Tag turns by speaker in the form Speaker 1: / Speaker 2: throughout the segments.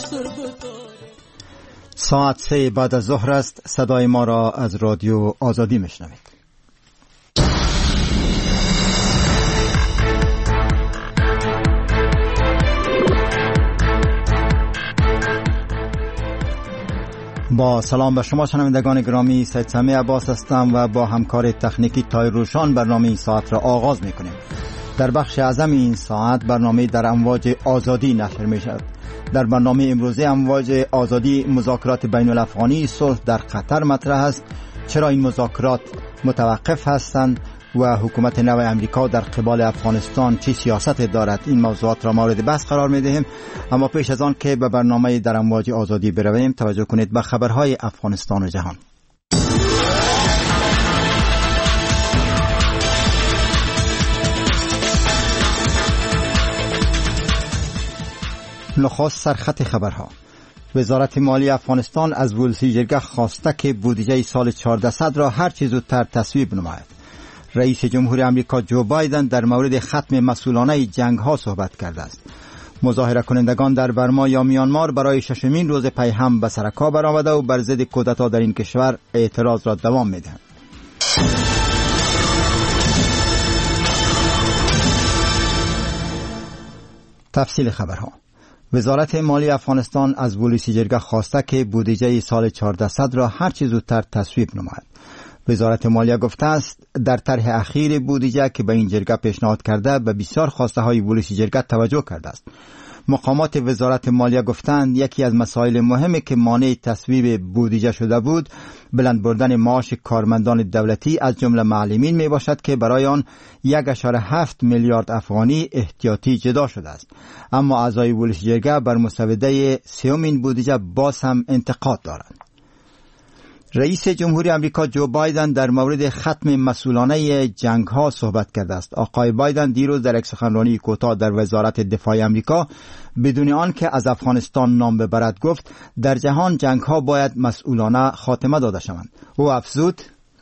Speaker 1: ساعت 3 بعد از ظهر است. صدای ما را از رادیو آزادی میشنوید. با سلام به شما شنوندگان گرامی، سید سمیع عباس هستم و با همکار تکنیکی تایر روشان برنامه این ساعت را آغاز میکنیم. در بخش اعظم این ساعت برنامه در امواج آزادی نشر می شود. در برنامه امروزه امواج آزادی مذاکرات بین الافغانی صلح در قطر مطرح است. چرا این مذاکرات متوقف هستند و حکومت نو امریکا در قبال افغانستان چه سیاست دارد؟ این موضوعات را مورد بحث قرار می دهیم. اما پیش از آن که به برنامه در امواج آزادی برویم، توجه کنید به خبرهای افغانستان و جهان. نخست سرخط خبرها. وزارت مالی افغانستان از ولسی جرگه خواسته که بودجه سال 1400 را هر چه زودتر تصویب نماید. رئیس جمهور آمریکا جو بایدن در مورد ختم مسئولانه جنگ ها صحبت کرده است. مظاهره کنندگان در برما یا میانمار برای ششمین روز پی هم به سرکا برآمده و بر ضد کودتا در این کشور اعتراض را دوام میدهند. تفصیل خبرها. وزارت مالی افغانستان از ولسی جرگه خواسته که بودجه سال 1400 را هر چه زودتر تصویب نماید. وزارت مالیه گفته است در طرح اخیر بودجه که به این جرگه پیشنهاد کرده به بسیار خواسته های ولسی جرگه توجه کرده است. مقامات وزارت مالیه گفتند یکی از مسائل مهمی که مانع تصویب بودجه شده بود بلند بردن معاش کارمندان دولتی از جمله معلمین می باشد که برای آن 1.7 میلیارد افغانی احتیاطی جدا شده است. اما اعضای ولسی جرگه بر مسوده سومین بودجه باز هم انتقاد دارند. رئیس جمهوری آمریکا جو بایدن در مورد ختم مسئولانه جنگ ها صحبت کرده است. آقای بایدن دیروز در یک سخنرانی کوتاه در وزارت دفاع آمریکا بدون آنکه از افغانستان نام ببرد گفت در جهان جنگ ها باید مسئولانه خاتمه داده شوند. او افزود: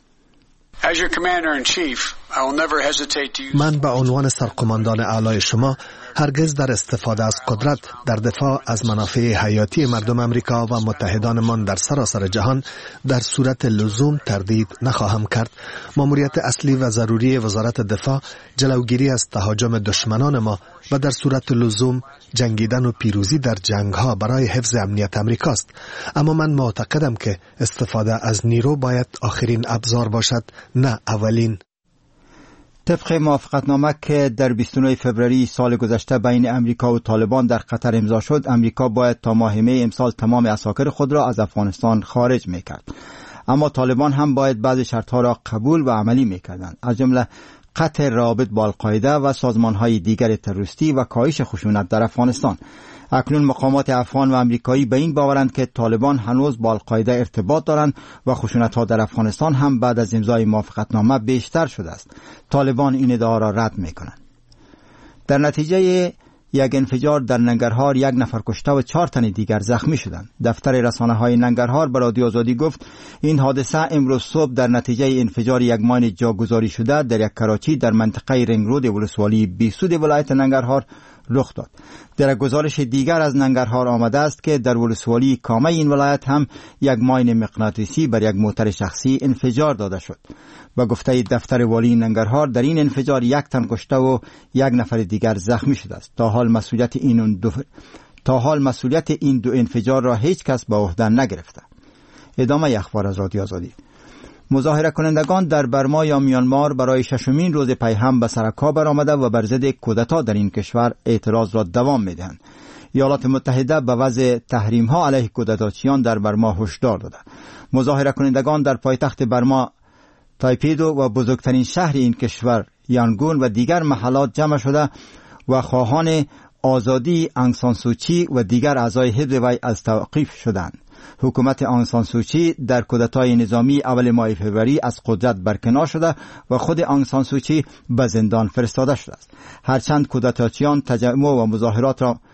Speaker 2: من به عنوان سرقماندان اعلای شما هرگز در استفاده از قدرت در دفاع از منافع حیاتی مردم امریکا و متحدانمان در سراسر جهان در صورت لزوم تردید نخواهم کرد. ماموریت اصلی و ضروری وزارت دفاع جلوگیری از تهاجم دشمنان ما و در صورت لزوم جنگیدن و پیروزی در جنگ‌ها برای حفظ امنیت امریکاست. اما من معتقدم که استفاده از نیرو باید آخرین ابزار باشد، نه اولین.
Speaker 1: طبق موافقتنامه که در 29 فوریه سال گذشته بین امریکا و طالبان در قطر امضا شد، امریکا باید تا ماه می امسال تمام عساکر خود را از افغانستان خارج میکرد. اما طالبان هم باید بعضی شرطها را قبول و عملی میکردند، از جمله قطع روابط با القاعده و سازمانهای دیگر تروریستی و کاهش خشونت در افغانستان. اکنون مقامات افغان و امریکایی به این باورند که طالبان هنوز با القاعده ارتباط دارند و خشونت‌ها در افغانستان هم بعد از امضای موافقتنامه بیشتر شده است. طالبان این ادعا را رد می‌کنند. در نتیجه یک انفجار در ننگرهار 1 نفر کشته و 4 تن دیگر زخمی شدند. دفتر رسانه‌های ننگرهار به رادیو آزادی گفت این حادثه امروز صبح در نتیجه انفجار یک ماین جاگذاری شده در یک کراچی در منطقه رنگ رود ولسوالی بیسود ولایت ننگرهار رخ داد. در گزارش دیگر از ننگرهار آمده است که در ولسوالی کامه این ولایت هم یک ماین مغناطیسی بر یک موتر شخصی انفجار داده شد. با گفته دفتر والی ننگرهار در این انفجار 1 تن کشته و 1 نفر دیگر زخمی شده است. تا حال مسئولیت این دو انفجار را هیچ کس به عهده نگرفته. ادامه اخبار از رادیو آزادی. مظاهره کنندگان در برما یا میانمار برای ششمین روز پی هم به سرکا برآمده و بر ضد کودتا در این کشور اعتراض را دوام میدهند. ایالات متحده به وضع تحریم ها علیه کودتاچیان در برما هشدار داده. مظاهره کنندگان در پایتخت برما تایپیدو و بزرگترین شهر این کشور یانگون و دیگر محلات جمع شده و خواهان آزادی آنگ سان سو چی و دیگر اعضای حزب وی از توقیف شدند. حکومت آنگ سان سو چی در کودتای نظامی اول ماه فوریه از قدرت برکنار شده و خود آنگ سان سو چی به زندان فرستاده شده است. هرچند کودتاچیان تجمع و مظاهرات را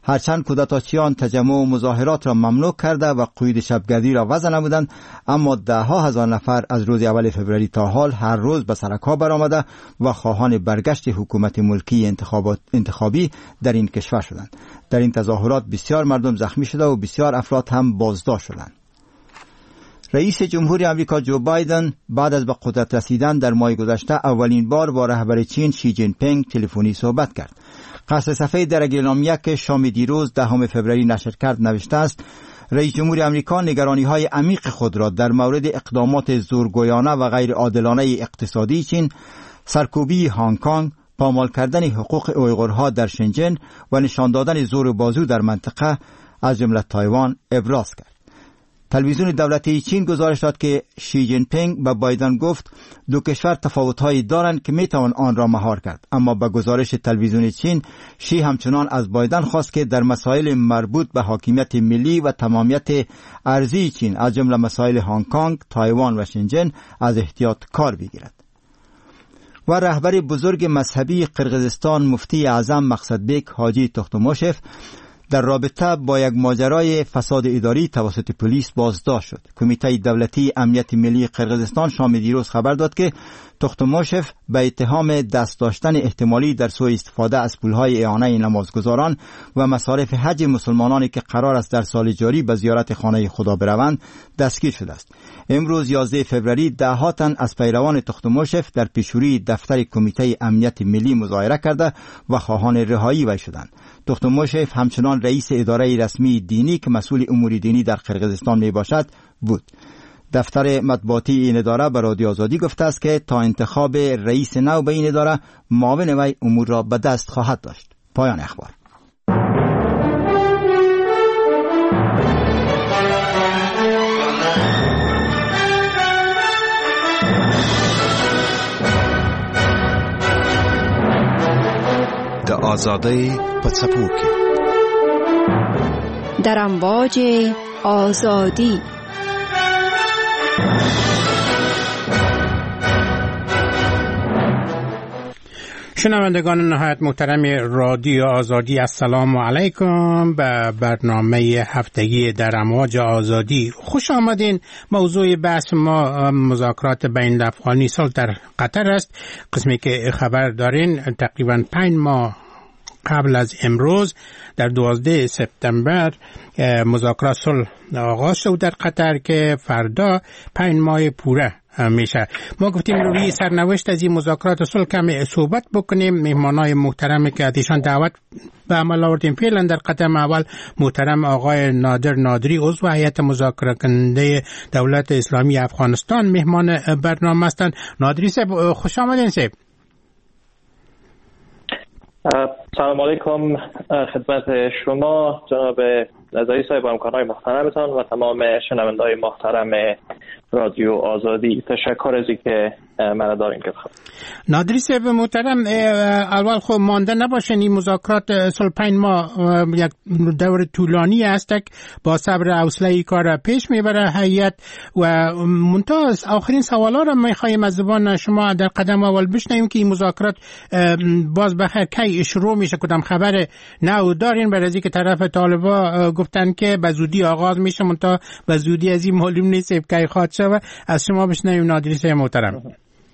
Speaker 1: هرچند کودتاچیان تجمع و مظاهرات را ممنوع کرده و قید شبگردی را وضع نمودند، اما ده ها هزار نفر از روز اول فوریه تا حال هر روز به سرک‌ها برآمده و خواهان برگشت حکومت ملکی انتخابی در این کشور شدند. در این تظاهرات بسیار مردم زخمی شده و بسیار افراد هم بازداشت شدند. رئیس جمهوری آمریکا جو بایدن بعد از به قدرت رسیدن در ماه گذشته اولین بار با رهبر چین شی جین پینگ تلفنی صحبت کرد. قصر سفید در اعلامیه که شام دیروز 10 فوریه نشر کرد نوشته است: رئیس جمهوری آمریکا نگرانی‌های عمیق خود را در مورد اقدامات زورگویانه و غیر عادلانه اقتصادی چین، سرکوبی هنگ کنگ، پامال کردن حقوق اویغورها در شنجن و نشان دادن زور بازو در منطقه از جمله تایوان ابراز کرد. تلویزیون دولتی چین گزارش داد که شی جین پینگ به بایدن گفت دو کشور تفاوت‌هایی دارند که میتوان آن را مهار کرد، اما به گزارش تلویزیون چین شی همچنان از بایدن خواست که در مسائل مربوط به حاکمیت ملی و تمامیت ارضی چین از جمله مسائل هنگ کنگ، تایوان و شنجن از احتیاط کار بگیرد. و رهبر بزرگ مذهبی قرقیزستان مفتی اعظم مقصدبک حاجی تختموشف در رابطه با یک ماجرای فساد اداری توسط پلیس بازداشت شد. کمیته دولتی امنیت ملی قرقیزستان شام دیروز خبر داد که تختموشف به اتهام دست داشتن احتمالی در سوء استفاده از پولهای اعانه نمازگزاران و مصارف حج مسلمانانی که قرار است در سال جاری به زیارت خانه خدا بروند دستگیر شده است. امروز 11 فوریه ده‌ها تن از پیروان تختموشف در پیشروی دفتر کمیته امنیت ملی مظاهره کرده و خواهان رهایی وی شدند. تختموشف همچنان رئیس اداره رسمی دینی که مسئول امور دینی در قرقیزستان می باشد بود. دفتر مطبوعاتی این اداره به رادیو آزادی گفته است که تا انتخاب رئیس نو به این اداره معاون وی امور را به دست خواهد داشت. پایان اخبار.
Speaker 2: د آزادی په څپو کې
Speaker 3: در امواج آزادی.
Speaker 4: شنوندگان نهایت محترم رادیو آزادی، السلام علیکم به برنامه هفتگی در امواج آزادی. خوش آمدین. موضوع بحث ما مذاکرات بین افغانی صلح در قطر است. قسمی که خبر دارین تقریبا 5 ماه قبل از امروز در 12 سپتامبر مذاکرات صلح آغاز شد در قطر که فردا 5 ماه پوره میشه. ما گفتیم روی سرنوشت از این مذاکرات صلح کمی صحبت بکنیم. مهمانای محترمی که ازشان دعوت به عمل آوردیم فعلا در قدم اول محترم آقای نادر نادری عضو هیئت مذاکره کننده دولت اسلامی افغانستان مهمان برنامه هستند. نادری صاحب خوش آمدین صاحب.
Speaker 5: سلام علیکم خدمت شما جناب نظری صاحب و همکاران محترمتان و تمام شنونده‌های محترم رادیو آزادی. تشکر از اینکه من دارین که
Speaker 4: نادری صاحب محترم، اول خب مانده نباشین، این مذاکرات صلح 5 ماه یک دور طولانی است که با صبر و حوصله کار پیش میبره هیئت و منتها آخرین سوالا را میخوایم از زبان شما در قدم اول بشنویم که این مذاکرات باز بخیر کی شروع میشه، کدام خبر نو دارین؟ برای از اینکه طرف طالبا گفتن که به زودی آغاز میشه، منتها به زودی از این معلوم نیست کی خواهد شد. از شما بشنویم نادری صاحب محترم.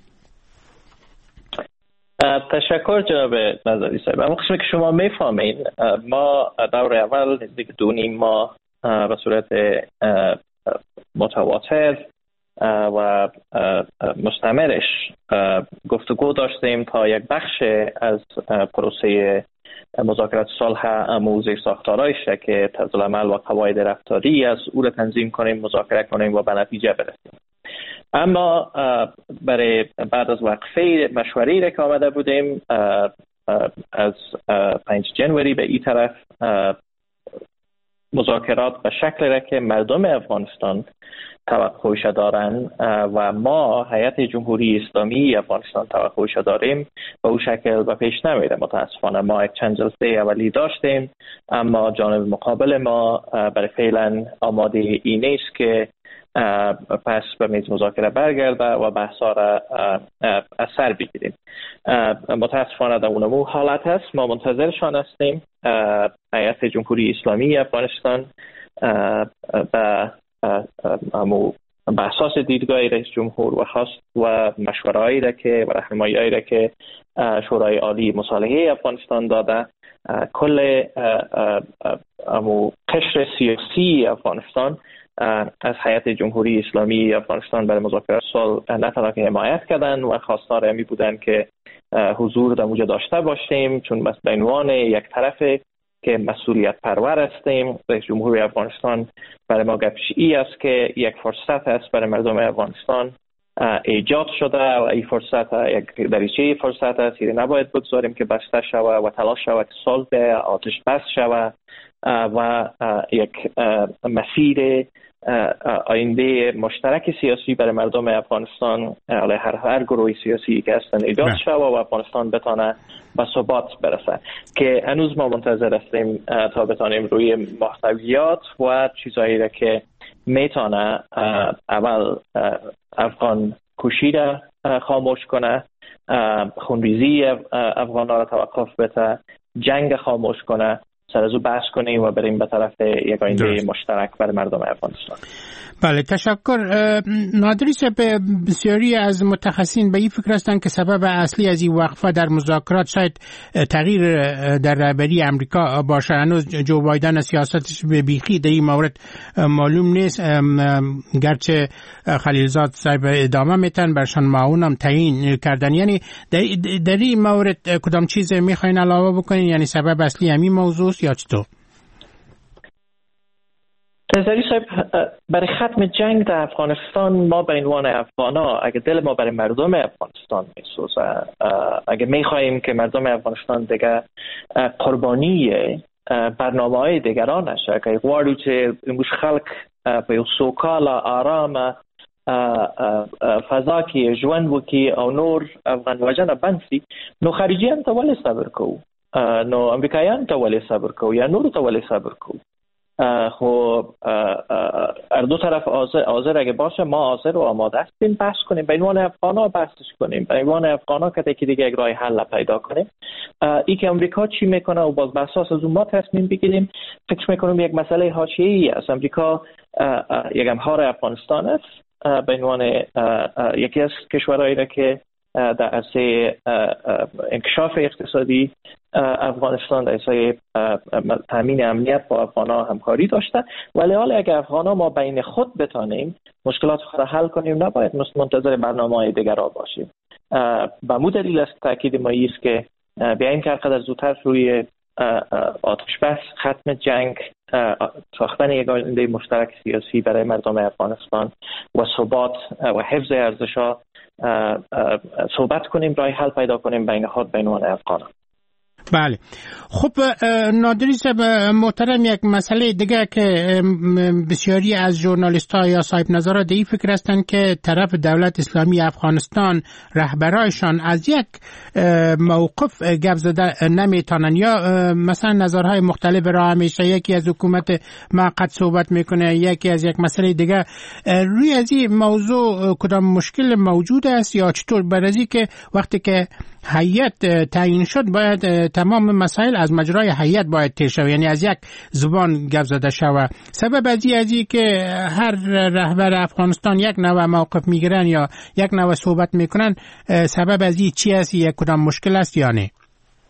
Speaker 5: تشکر جناب نظری صاحب. اما قسمی که شما میفهمین ما دور اول نزدیک 2.5 ماه به صورت متواتر و مستمرش گفتگو داشتیم تا یک بخش از پروسه مذاکرات صلح زیر ساختارایش که طرز العمل و قواعد رفتاری از او را تنظیم کنیم، مذاکره کنیم و به نتیجه برسیم. اما برای بعد از وقفه مشوری را که آمده بودیم از 5 جنوری به این طرف مذاکرات به شکل را که مردم افغانستان توقعش دارن و ما هیئت جمهوری اسلامی افغانستان توقعش داریم به اون شکل به پیش نمیره. متاسفانه ما یک چند جلسه اولی داشتیم اما جانب مقابل ما برای فعلا آماده این نیست که پس به میز مذاکره برگرده و بحثا را از سر بگیریم. متاسفانه در اونمو حالت هست. ما منتظرشان هستیم. هیئت جمهوری اسلامی افغانستان به اساس دیدگاه رئیس جمهور و خواست و مشوره‌ای را که و راهنمایی‌هایی را که شورای عالی مصالحه افغانستان داده، کل قشر سیاسی افغانستان از هیئت جمهوری اسلامی افغانستان برای مذاکرات صلح نه تنها که حمایت کردن و خواستار همی بودن که حضور در اونجا داشته باشیم، چون به عنوان یک طرف که مسئولیت پرور هستیم. رئیس جمهوری افغانستان برای ما گپشی است که یک فرصت است برای مردم افغانستان ایجاد شده و این فرصت یک دریچه فرصت است که نباید بگذاریم که بسته شود و تلاش شود که صلح آتش بس شود و یک مسیر آینده مشترک سیاسی برای مردم افغانستان علیه هر گروه سیاسی که هستند ایجاد شود و افغانستان بتانه به ثبات برسه، که هنوز ما منتظر هستیم تا بتانیم روی محتویات و چیزایی را که میتونه اول افغان کشی را خاموش کنه، خونریزی افغان‌ها را توقف بده، جنگ خاموش کنه، سر از او بحث کنیم و بریم به طرف یک آینده مشترک برای مردم افغانستان.
Speaker 4: بله، تشکر. نادری صاحب، بسیاری از متخصصین به این فکر هستند که سبب اصلی از این وقفه در مذاکرات شاید تغییر در رهبری امریکا باشه. هنوز جو بایدن سیاستش به بیخی در این مورد معلوم نیست، گرچه خلیلزاد صاحب ادامه میتن برشان معاون هم تعیین کردن. یعنی در این مورد کدام چیز میخواین علاوه بکنین؟ یعنی سبب اصلی همین موضوع یا چطور؟
Speaker 5: نظری صاحب، برای ختم جنگ در افغانستان ما به عنوان افغانا، اگه دل ما برای مردم افغانستان میسوزه، اگه میخواییم که مردم افغانستان دیگه قربانی برنامه‌های دیگران نشه، که غواړو چې موږ خلک په یو سوکاله آرامه فضا کې ژوند وکړي او نور افغان وژنه بند شي، نو خارجیان ته ولې صبر کوو؟ نو امریکایان ته ولې صبر کوو یا نورو ته ولې صبر کوو؟ خب هر دو طرف حاضر اگه باشه، ما حاضر و آماده هستیم بحث کنیم، به عنوان افغانا بحثش کنیم، به عنوان افغانا که دیگه یک راه حل پیدا کنیم. این که امریکا چی میکنه و باز بر اساس از اون ما تصمیم بگیریم، فکر میکنم یک مسئله حاشیه‌ای است. امریکا یک همکار افغانستان است، به عنوان یکی از کشورهایی را که در عرصه انکشاف اقتصادی افغانستان در عرصه تامین امنیت با افغان‌ها همکاری داشته، ولی حالا اگر افغان‌ها ما بین خود بتانیم مشکلات خود را حل کنیم، نباید منتظر برنامه‌های دیگران باشیم. به مو دلیل است تاکید ما است که بیایم که هرقدر زودتر روی آتش بس، ختم جنگ، ساختن یک آینده مشترک سیاسی برای مردم افغانستان و ثبات و حفظ ارزش‌ها صحبت کنیم، راه حل پیدا کنیم بین خود به عنوان افغانان.
Speaker 4: بله. خب نادری صاحب محترم، یک مسئله دیگه که بسیاری از ژورنالیست‌ها یا صاحب نظرها این فکر هستند که طرف دولت اسلامی افغانستان رهبرایشان از یک موقف گپ زده نمیتونن، یا مثلا نظرهای مختلف را همیشه یکی از حکومت موقت صحبت میکنه، یکی از یک مسئله دیگه. روی از این موضوع کدام مشکل موجود است یا چطور؟ برای که وقتی که هیئت تعیین شد باید تمام مسائل از مجرای هیئت باید طی شود، یعنی از یک زبان گپ زده شود. سبب از این که هر رهبر افغانستان یک نوع موقف میگیرن یا یک نوع صحبت میکنن، سبب از این چی است؟ یک کدام مشکل است یا نه؟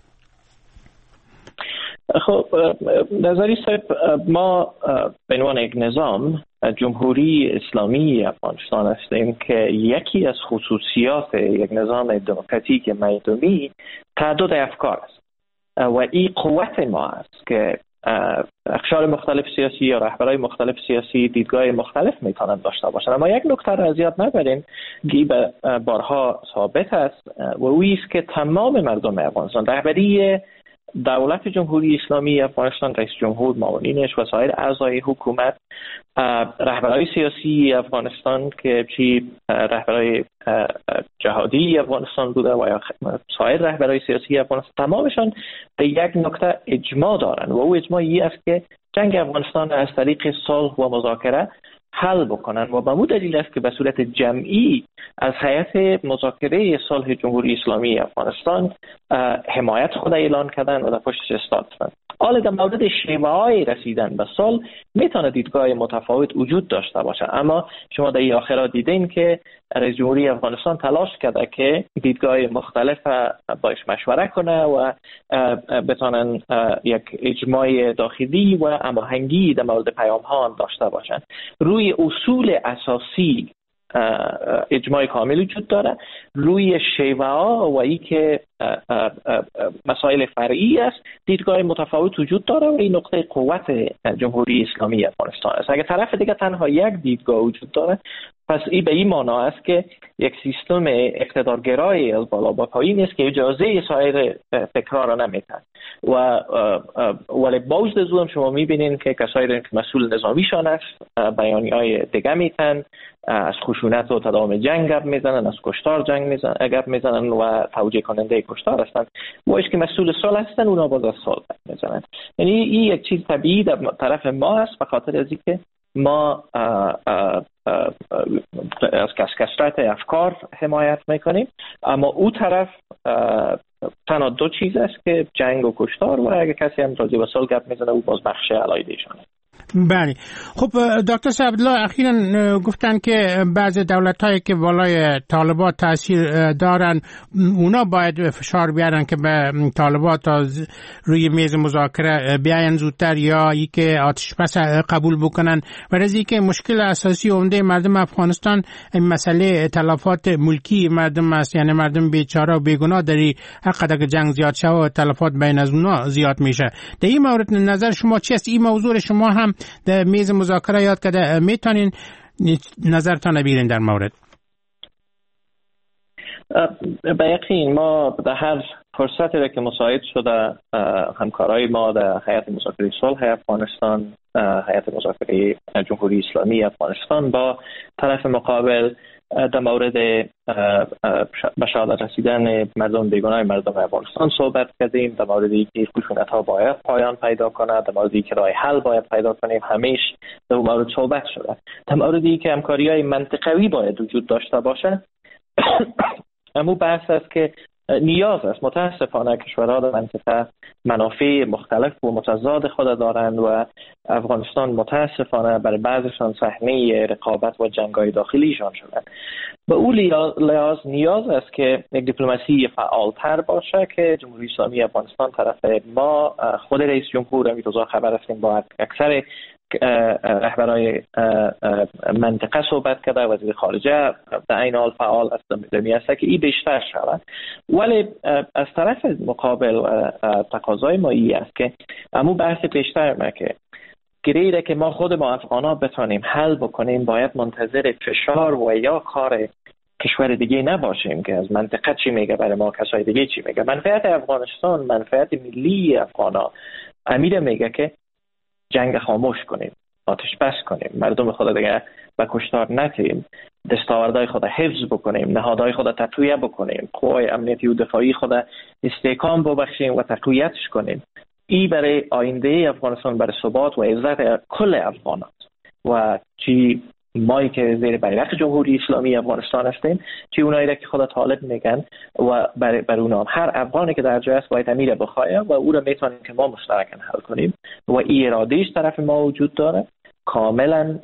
Speaker 5: خب نظری صاحب، ما به عنوان یک نظام جمهوری اسلامی افغانستان هستیم که یکی از خصوصیات یک نظام دموکراتیک مردمی تعدد افکار است و این قوت ما است که اقشار مختلف سیاسی یا رهبرای مختلف سیاسی دیدگاه مختلف میتونند داشته باشند. اما یک نکته را از یاد نبریم که به بارها ثابت است و اویی است که تمام مردم افغانستان، رهبری دولت جمهوری اسلامی افغانستان، رئیس جمهور، معاونینش و سایر اعضای حکومت، رهبرای سیاسی افغانستان که چی رهبرای جهادی افغانستان بوده و یا سایر رهبرای سیاسی افغانستان، تمامشان به یک نکته اجماع دارند و او اجماعی است که جنگ افغانستان از طریق صلح و مذاکره حل بکنن و به مو دلیل است که به صورت جمعی از هیئت مذاکره صلح جمهوری اسلامی افغانستان حمایت خود اعلان کردن و در پشتش ایستادن. حالا در مورد شیوه‌های رسیدن به صلح میتونه دیدگاه متفاوت وجود داشته باشه، اما شما در این آخرات دیدین که رئیس جمهوری افغانستان تلاش کرده که دیدگاه مختلف باش مشوره کنه و بتونن یک اجماع داخلی و هماهنگی در مورد پیام ها داشته باشن. روی اصول اساسی اجماع کامل وجود داره، روی شیوه ها و ای که مسائل فرعی است دیدگاه متفاوت وجود داره و این نقطه قوت جمهوری اسلامی افغانستان است. اگر طرف دیگه تنها یک دیدگاه وجود داره، پس این به این معنا است که یک سیستم اقتدارگرایی از بالا به پایین است که اجازه سایر تکرار را نمیده ولی باز هم شما میبینین که کسایی که مسئول نظامیشان است بیانیه‌های دیگه میتن، از خشونت و تداوم جنگ گپ میزنن، از کشتار گپ میزنن و توجیه کننده کشتار هستن. و که مسئول صلح هستن اونا باز از صلح میزنن. یعنی این یک چیز طبیعی در طرف ما است، به خاطر از اینکه ما از کثرت افکار حمایت میکنیم، اما او طرف تنها دو چیز است که جنگ و کشتار، و اگر کسی هم راجع به صلح گپ میزنه او باز بخش علایده‌شانه.
Speaker 4: بله. خب دکتر عبدالله اخیراً گفتن که بعضی دولت‌هایی که بالای طالبان تاثیر دارن اونا باید فشار بیارن که به طالبان تا روی میز مذاکره بیاین زودتر، یا ای که آتش بس قبول بکنن. و از اینکه مشکل اساسی عمده مردم افغانستان این مسئله تلفات ملکی مردم است، یعنی مردم بیچاره و بیگناه داری حق که جنگ زیاد شه و تلفات بین از اونا زیاد میشه. در این مورد نظر شما چیست؟ این موضوع شما هم در میز مذاکره یاد کرده، میتونین نظرتان بیرین در مورد؟
Speaker 5: به یقین ما در هر فرصتی را که مساعد شده همکارای ما در هیئت مذاکره صلح افغانستان، هیئت مذاکره جمهوری اسلامی افغانستان با طرف مقابل در مورد به شهادت رسیدن مردم بیگناه مردم افغانستان صحبت کردیم، در مورد اینکه خشونت ها باید پایان پیدا کنه، در مورد اینکه راه حل باید پیدا کنیم، همیشه در مورد صحبت شده. در مورد اینکه همکاری‌های منطقوی باید وجود داشته باشه، اما بحث است که نیاز است. متاسفانه کشورها در منطقه منافع مختلف و متضاد خود دارند و افغانستان متاسفانه برای بعضشان صحنه رقابت و جنگ‌های داخلیشان شده. به اون لحاظ نیاز است که یک دیپلماسی فعالتر باشه که جمهوری اسلامی افغانستان طرف ما، خود رئیس جمهور همین روزا خبر هستیم با اکثر رهبرای منطقه صحبت کرده، وزیر خارجه در این حال فعال است است که این بیشتر شود. ولی از طرف مقابل تقاضای ما این است که امو بحث بیشتر ما که گریره که ما خود با افغانا بتانیم حل بکنیم، باید منتظر فشار و یا کار کشور دیگه نباشیم که از منطقه چی میگه برای ما کسای دیگه چی میگه. منفعت افغانستان، منفعت ملی افغانا امیر میگه که جنگ خاموش کنیم، آتش بس کنیم، مردم خود دیگه به کشتار نتیم، دستاوردهای خود حفظ بکنیم، نهادهای خود تقویت بکنیم، قوای امنیتی و دفاعی خود استحکام ببخشیم و تقویتش کنیم. این برای آینده افغانستان، برای ثبات و عزت کل افغان است. و چی مایی که زیر بیرق جمهوری اسلامی افغانستان هستیم، چی اونایی که خود طالب میگن، و برای اونا هر افغانی که در جای است باید امیر بخواهد و او را میتونیم که ما مشترکاً حل کنیم و این ارادهش طرف ما وجود داره. کاملا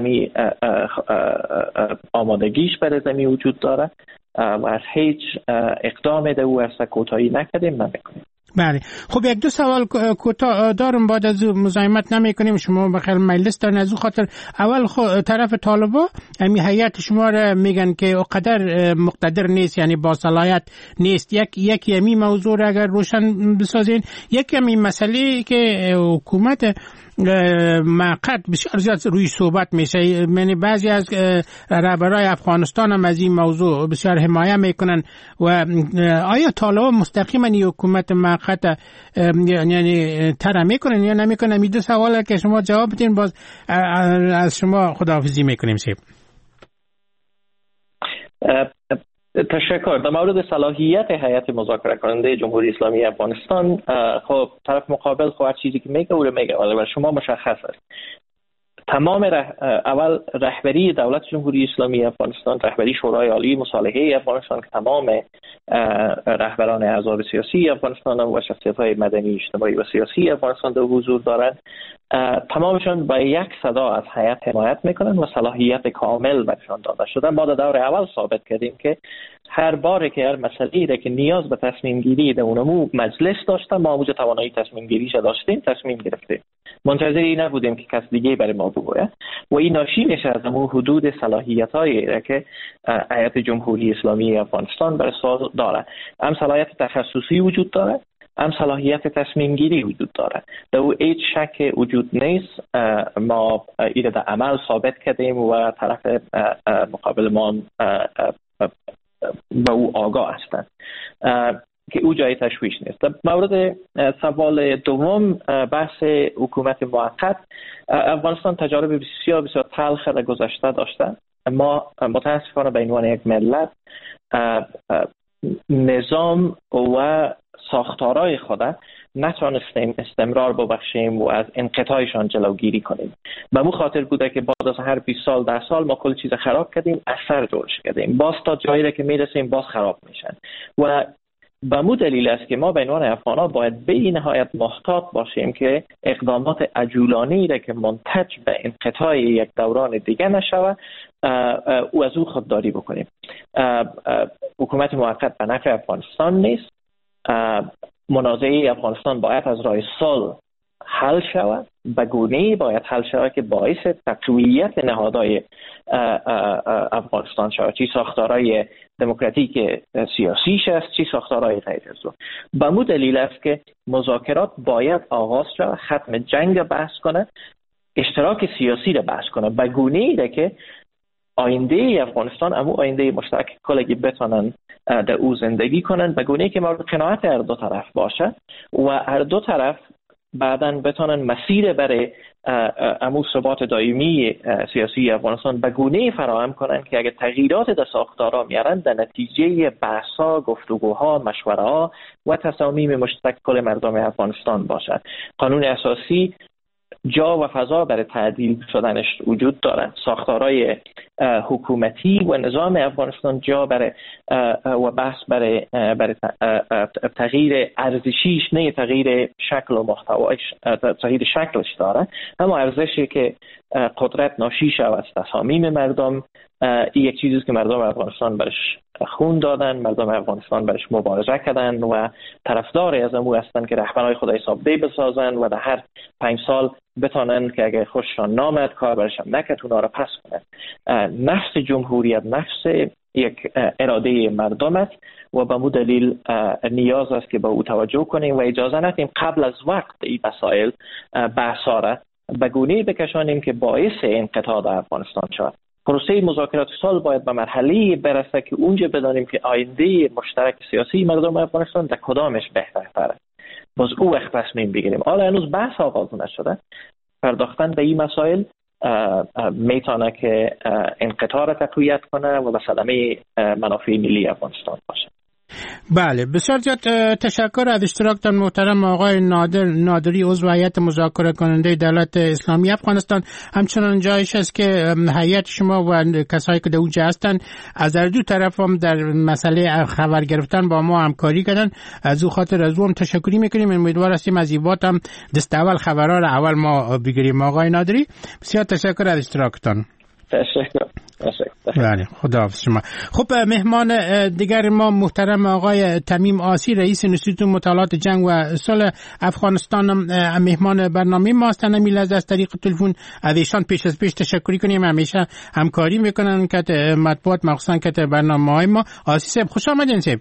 Speaker 5: آمادگیش برای زمین وجود داره و از هیچ اقدام ده او است کوتاهی نکردیم نمیکنیم.
Speaker 4: بله. خب یک دو سوال کوتاه دارم، بعد از مزاحمت نمیکنیم، شما بخیر مجلس دارن. از اون خاطر اول طرف طالبا همین هیئت شما را میگن که اقدر مقتدر نیست، یعنی با صلاحیت نیست. یک یمی موضوع را اگر روشن بسازین. یک یمی مسئله که حکومت موقت بسیار زیاد روی صحبت میشه، یعنی بعضی از رهبرای افغانستان هم از این موضوع بسیار حمایت میکنن. و آیا طالبان مستقیما این حکومت موقت یعنی طرح میکنن یا نمیکنن؟ این دو سواله که شما جواب بدین، باز از شما خداحافظی میکنیم.
Speaker 5: تشکر. در مورد صلاحیت هیئت مذاکره کننده جمهوری اسلامی افغانستان، خب طرف مقابل هر چیزی که میگه او رو میگه، ولی شما مشخص است تمام اول رهبری دولت جمهوری اسلامی افغانستان، رهبری شورای عالی مصالحه افغانستان که تمام رهبران احزاب سیاسی افغانستان و شخصیت‌های مدنی اجتماعی و سیاسی افغانستان در حضور دارند، تمامشان با یک صدا از هیئت حمایت میکنند و صلاحیت کامل برشان داده شده. ما در دور اول ثابت کردیم که هر باره که هر مسئله‌ای را که نیاز به تصمیم گیری در اونمو مجلس داشته، ما موجب توانایی تصمیم گیریش داشتیم، تصمیم گرفتیم، منتظری نبودیم که کس دیگه برای ما بگوید و این ناشی میشه از اون حدود صلاحیت‌هایی که هیئت جمهوری اسلامی افغانستان برای سال داره. هم صلاحیت تخصصی وجود داره، هم صلاحیت تصمیم گیری وجود داره. در او هیچ شک وجود نیست. ما این در عمل ثابت کردیم و طرف مقابل ما به او آگاه هستند که او جای تشویش نیست. در مورد سوال دوم، بحث حکومت موقت، افغانستان تجارب بسیار بسیار تلخ در گذشته داشته. ما متاسفانه به عنوان یک ملت نظام و ساختارهای خود نتوانستیم استمرار ببخشیم و از انقطاعشان جلوگیری کنیم. به مو خاطر بوده که بعد از هر 20 سال 10 سال ما کل چیز خراب کردیم، اثر درش کردیم، باز تا جایی را که میرسیم باز خراب میشن و به مو دلیل است که ما به عنوان افغان‌ها باید به این نهایت محتاط باشیم که اقدامات عجولانه‌ای را که منتج به انقطاع یک دوران دیگه نشود او از او خودداری بکنیم. حکومت موقت به نفع افغانستان نیست. منازعه افغانستان باید از راه صلح حل شود، به گونه‌ای باید حل شود که باعث تقویت نهادهای افغانستان شود، چی ساختارهای دموکراتیک سیاسیش است، چی ساختارهای غیر از او. به مو دلیل است که مذاکرات باید آغاز شود، ختم جنگ بحث کنه، اشتراک سیاسی را بحث کنه، به گونه‌ای که آینده افغانستان امو آینده مشترک کلگی بتونن در او زندگی کنن، به گونه‌ای که مورد قناعت هر دو طرف باشه و هر دو طرف بعداً بتونن مسیر برای امو ثبات دائمی سیاسی افغانستان به گونه‌ای فراهم کنن که اگر تغییرات در ساختارها میارن در نتیجه بحث‌ها، گفتگوها، مشوره‌ها و تصامیم مشترک کل مردم افغانستان باشد. قانون اساسی جا و فضا برای تعدیل شدنش وجود دارد. ساختارهای حکومتی و نظام افغانستان جا برای و بحث برای تغییر ارزشیش، نه تغییر شکل و محتوایش، تغییر شکلش داره. اما ارزشی که قدرت ناشی شود از تصامیم مردم، این یک چیزی است که مردم افغانستان برش خون دادن، مردم افغانستان برش مبارزه کردن و طرفدار از امو هستند که رهبرهای خود حسابدهی بسازن و در هر 5 سال بتونن که اگه خوششان نامد کار برش هم نکرد اونا را پس کنن. نفس جمهوریت نفس یک اراده مردم است و به مو دلیل نیاز است که به او توجه کنیم و اجازه ندیم قبل از وقت این مسائل بحثا را به گونه‌ای بکشانیم که باعث انقطاع در افغانستان شود. پروسه مذاکرات سال باید به مرحله برسه که اونجا بدانیم که آینده مشترک سیاسی مردم افغانستان در کدامش بهتره. باز او وقت تصمیم بگیریم. حالا هنوز بحث آغاز نشده. پرداختن به این مسائل میتونه که انقطاع را تقویت کنه و به صدمه منافع ملی افغانستان باشه.
Speaker 4: بله، بسیار زیاد تشکر از اشتراکتان محترم آقای نادری، عضو هیئت مذاکره کننده دولت اسلامی افغانستان. همچنان جایش است که هیئت شما و کسایی که در اونجا هستند از هر دو طرف هم در مسئله خبر گرفتن با ما همکاری کردن. از او خاطر از او هم تشکری میکنیم. امیدوار هستیم از این بات هم دست اول خبرها را اول ما بگیریم. آقای نادری بسیار تشکر از اشتراکتان.
Speaker 5: تشکر.
Speaker 4: بله، خداحافظ شما. خب مهمان دیگر ما محترم آقای تمیم آسی، رئیس انستیتوت مطالعات جنگ و صلح افغانستان مهمان برنامه ما هستند. میل از طریق تلفن از ایشان پیش از پیش تشکری کنیم. همیشه همکاری میکنن که مطبوعات مخصوصا که برنامه‌های ما. آسی صاحب خوش آمدین. صاحب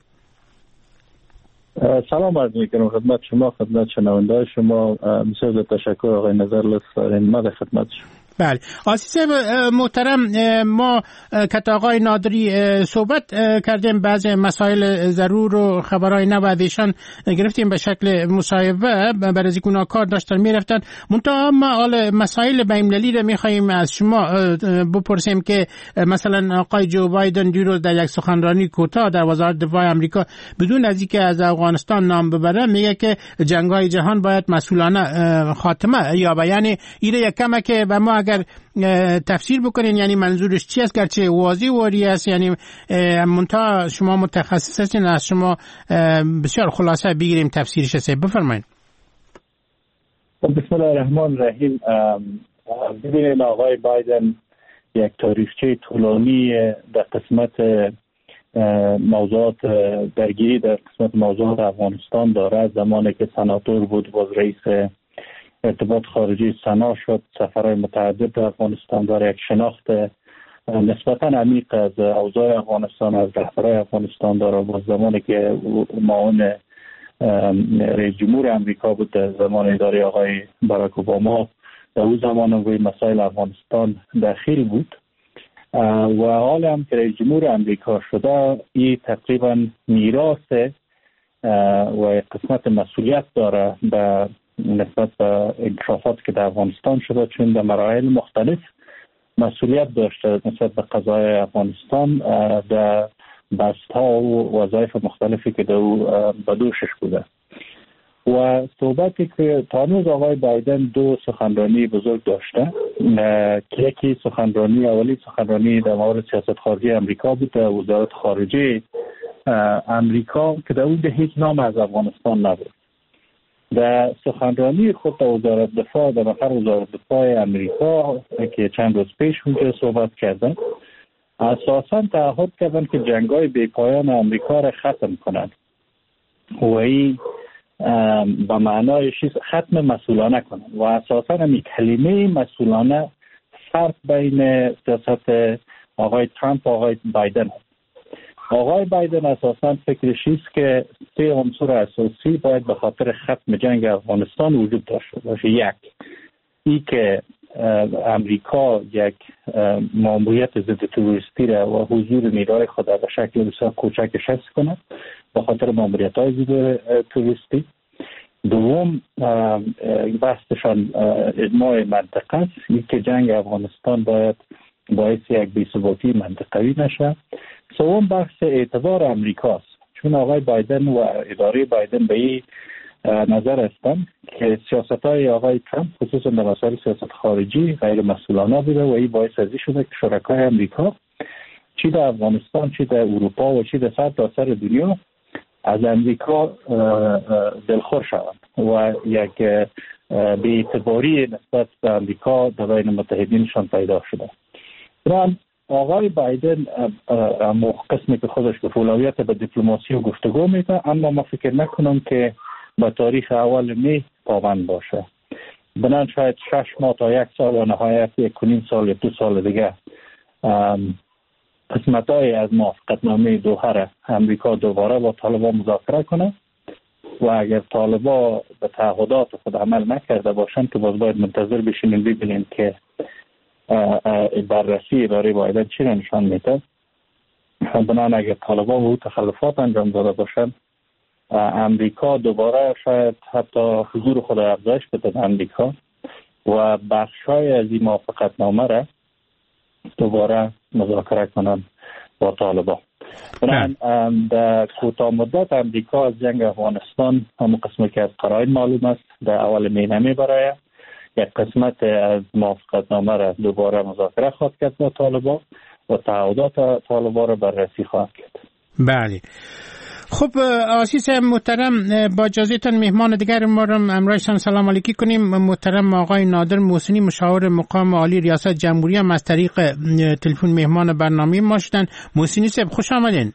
Speaker 6: سلام عرض میکنم خدمت شما، خدمت شنونده‌های شما. بسیار تشکر آقای نظر لطف دارین. ما در خدمت شما.
Speaker 4: بله آسیس محترم، ما که آقای نادری صحبت کردیم، بعض مسائل ضرور و خبرهای نو از ایشان گرفتیم به شکل مصاحبه، برای از اونا کار داشتن میرفتن. منتها ما مسائل بین‌المللی رو میخواییم از شما بپرسیم که مثلا آقای جو بایدن دیروز در یک سخنرانی کوتاه در وزارت دفاع آمریکا بدون از اینکه از افغانستان نام ببره میگه که جنگ‌های جهان باید مسئولانه خاتمه یابه. یعنی این یک کمه که به ما اگر تفسیر بکنین یعنی منظورش چی است، گرچه واضح واری است، یعنی منتها شما متخصص هستین، از شما بسیار خلاصه بگیریم تفسیرش است. بفرمایید.
Speaker 6: بسم الله الرحمن الرحیم. ببینید آقای بایدن یک تاریخچه طولانی در قسمت موضوعات درگیری در قسمت موضوعات افغانستان داره. زمانی که سناتور بود باز رئیس ارتباط خارجی سنا شد، سفرهای متعدد در افغانستان داره، یک شناخت نسبتا عمیق از اوضاع افغانستان، از رهبرای افغانستان داره. باز زمانی که معاون رئیس جمهور امریکا بود در زمان اداره آقای باراک اوباما، در اون زمان روی مسائل افغانستان دخیل بود و حال هم که رئیس جمهور امریکا شده، این تقریبا میراث و قسمت مسئولیت داره به نسبت به انکشافات که در افغانستان شده، چون در مراحل مختلف مسئولیت داشته نسبت به قضای افغانستان در بست‌ها و وظایف مختلفی که به دوشش بوده. و صحبتی که تانوز آقای بایدن دو سخنرانی بزرگ داشته که یکی اولی سخنرانی در مورد سیاست خارجی امریکا بود در وزارت خارجه امریکا که در اون هیچ نام از افغانستان نبود. در سخنرانی خود در وزارت دفاع در مقر وزارت دفاع امریکا که چند روز پیش اونجا صحبت کردن، اساساً تعهد کردن که جنگ‌های بی‌پایان امریکا را ختم کنند و این به معنای ختم مسئولانه کنند و اساساً همین کلمه مسئولانه فرق بین سیاست آقای ترامپ و آقای بایدن است. آقای بایدن اساساً فکرش است که سه عنصر اساسی باید به خاطر ختم جنگ افغانستان وجود داشته باشه. یک، این که امریکا یک ماموریت ضد تروریستی را و حضور نیروهای خود به شکل بسیار کوچک حفظ کند به خاطر ماموریت‌های ضد تروریستی. دوم، بحثشان اجماع منطقه است، این که جنگ افغانستان باید باعث یک بی‌ثباتی منطقوی نشه. سوم، بحث اعتبار امریکاست، چون آقای بایدن و اداره بایدن به این نظر هستند که سیاست‌های آقای ترامپ خصوصا در مسائل سیاست خارجی غیر مسئولانه بوده و این باعث ازی شده که شرکای امریکا چی در افغانستان، چی در اروپا و چی در سرتاسر دنیا از امریکا دلخور شوند و یک بی‌اعتباری نسبت به امریکا در بین متحدینشان پیدا شده. برای آقای بایدن قسمی که خودش به اولویت به دیپلماسی و گفتگو میده، اما ما فکر نکنم که به تاریخ اول می پابند باشه. بنان شاید 6 ماه تا 1 سال و نهایت 1.5 سال یا 2 سال دیگه قسمت‌های از موافقتنامه دوحه را امریکا دوباره با طالبان مذاکره کنه و اگر طالبان به تعهدات خود عمل نکرده باشند که باز باید منتظر بشینیم ببینیم که بررسی اداره بایدن چی را نشان میده. بنابراین اگر طالبان و تخلفات انجام داده باشند، امریکا دوباره شاید حتی حضور خود را افزایش بده در امریکا و بخشای از این موافقتنامه را دوباره مذاکره کنند با طالبان. بنابراین در کوتاه مدت امریکا از جنگ افغانستان همون قسمی که از قرائن معلوم است در اول مینه میبره، یک قسمت از موافقتنامه را دوباره مذاکره خواهد کرد با طالبان و تعهدات طالبان را بررسی خواهد کرد.
Speaker 4: بله. خب آسیس محترم، با اجازهتان مهمان دیگر ما را امروزشان سلام علیکی کنیم. محترم آقای نادر محسنی، مشاور مقام عالی ریاست جمهوری، هم از طریق تلفن مهمان برنامه ما شدن. محسنی صاحب خوش آمدین.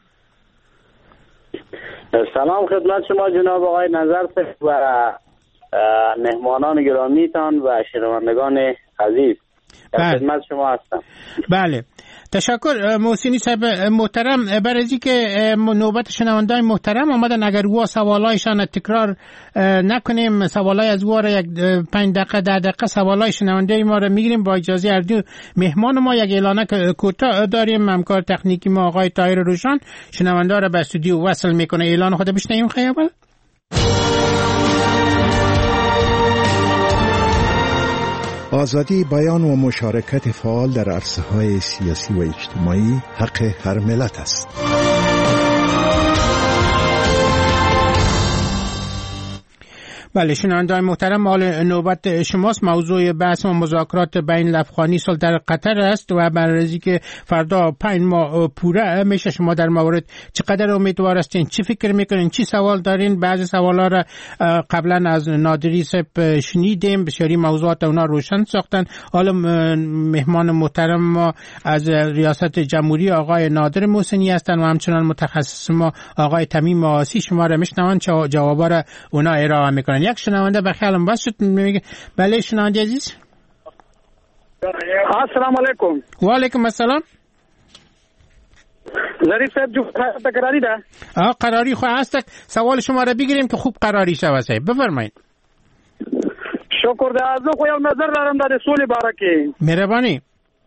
Speaker 7: سلام خدمت شما جناب آقای نظر و مهمانان گرامیتان و شنوندگان عزیز. در خدمت شما هستم.
Speaker 4: بله تشکر محسنی صاحب محترم. برای اینکه نوبت شنوندگان محترم آمدن، اگر او سوالایشان تکرار نکنیم، سوالای از او را یک 5 دقیقه 10 دقیقه سوالای شنونده ما را میگیریم. با اجازه اردو مهمان ما یک اعلانه کوتاه داریم. همکار تکنیکی ما آقای طاهر روشن شنونده را به استودیو وصل میکنه. اعلان خود بشنویم خیابل.
Speaker 2: آزادی بیان و مشارکت فعال در عرصه‌های سیاسی و اجتماعی حق هر ملت است.
Speaker 4: بله شنوندگان محترم، حال نوبت شماست. موضوع بحث و مذاکرات بین افغانی صلح در قطر است و برای که فردا 5 ماه پوره میشه، شما در مورد چقدر امیدوار هستین، چی فکر میکنین، چی سوال دارین؟ بعضی سوالا را قبلا از نادری صاحب شنیدیم، بسیاری موضوعات اونا روشن ساختن. حالا مهمان محترم ما از ریاست جمهوری آقای نادر محسنی هستن و همچنان متخصص ما آقای تمیم آسی شما را میشنون، جوابا را اونا ارائه میکنن. یک شنونده به خیالم بس شد میگه. بله شنونده عزیز.
Speaker 7: السلام علیکم.
Speaker 4: و علیکم السلام.
Speaker 7: ظریف صاحب جو قراری ده؟
Speaker 4: قراری خو هست. سوال شما را بگیریم که خوب قراری شوه. صاحب بفرمایید.
Speaker 7: شکر ده. از خو یو نظر دارم د رسول بارکه.
Speaker 4: مهرباني.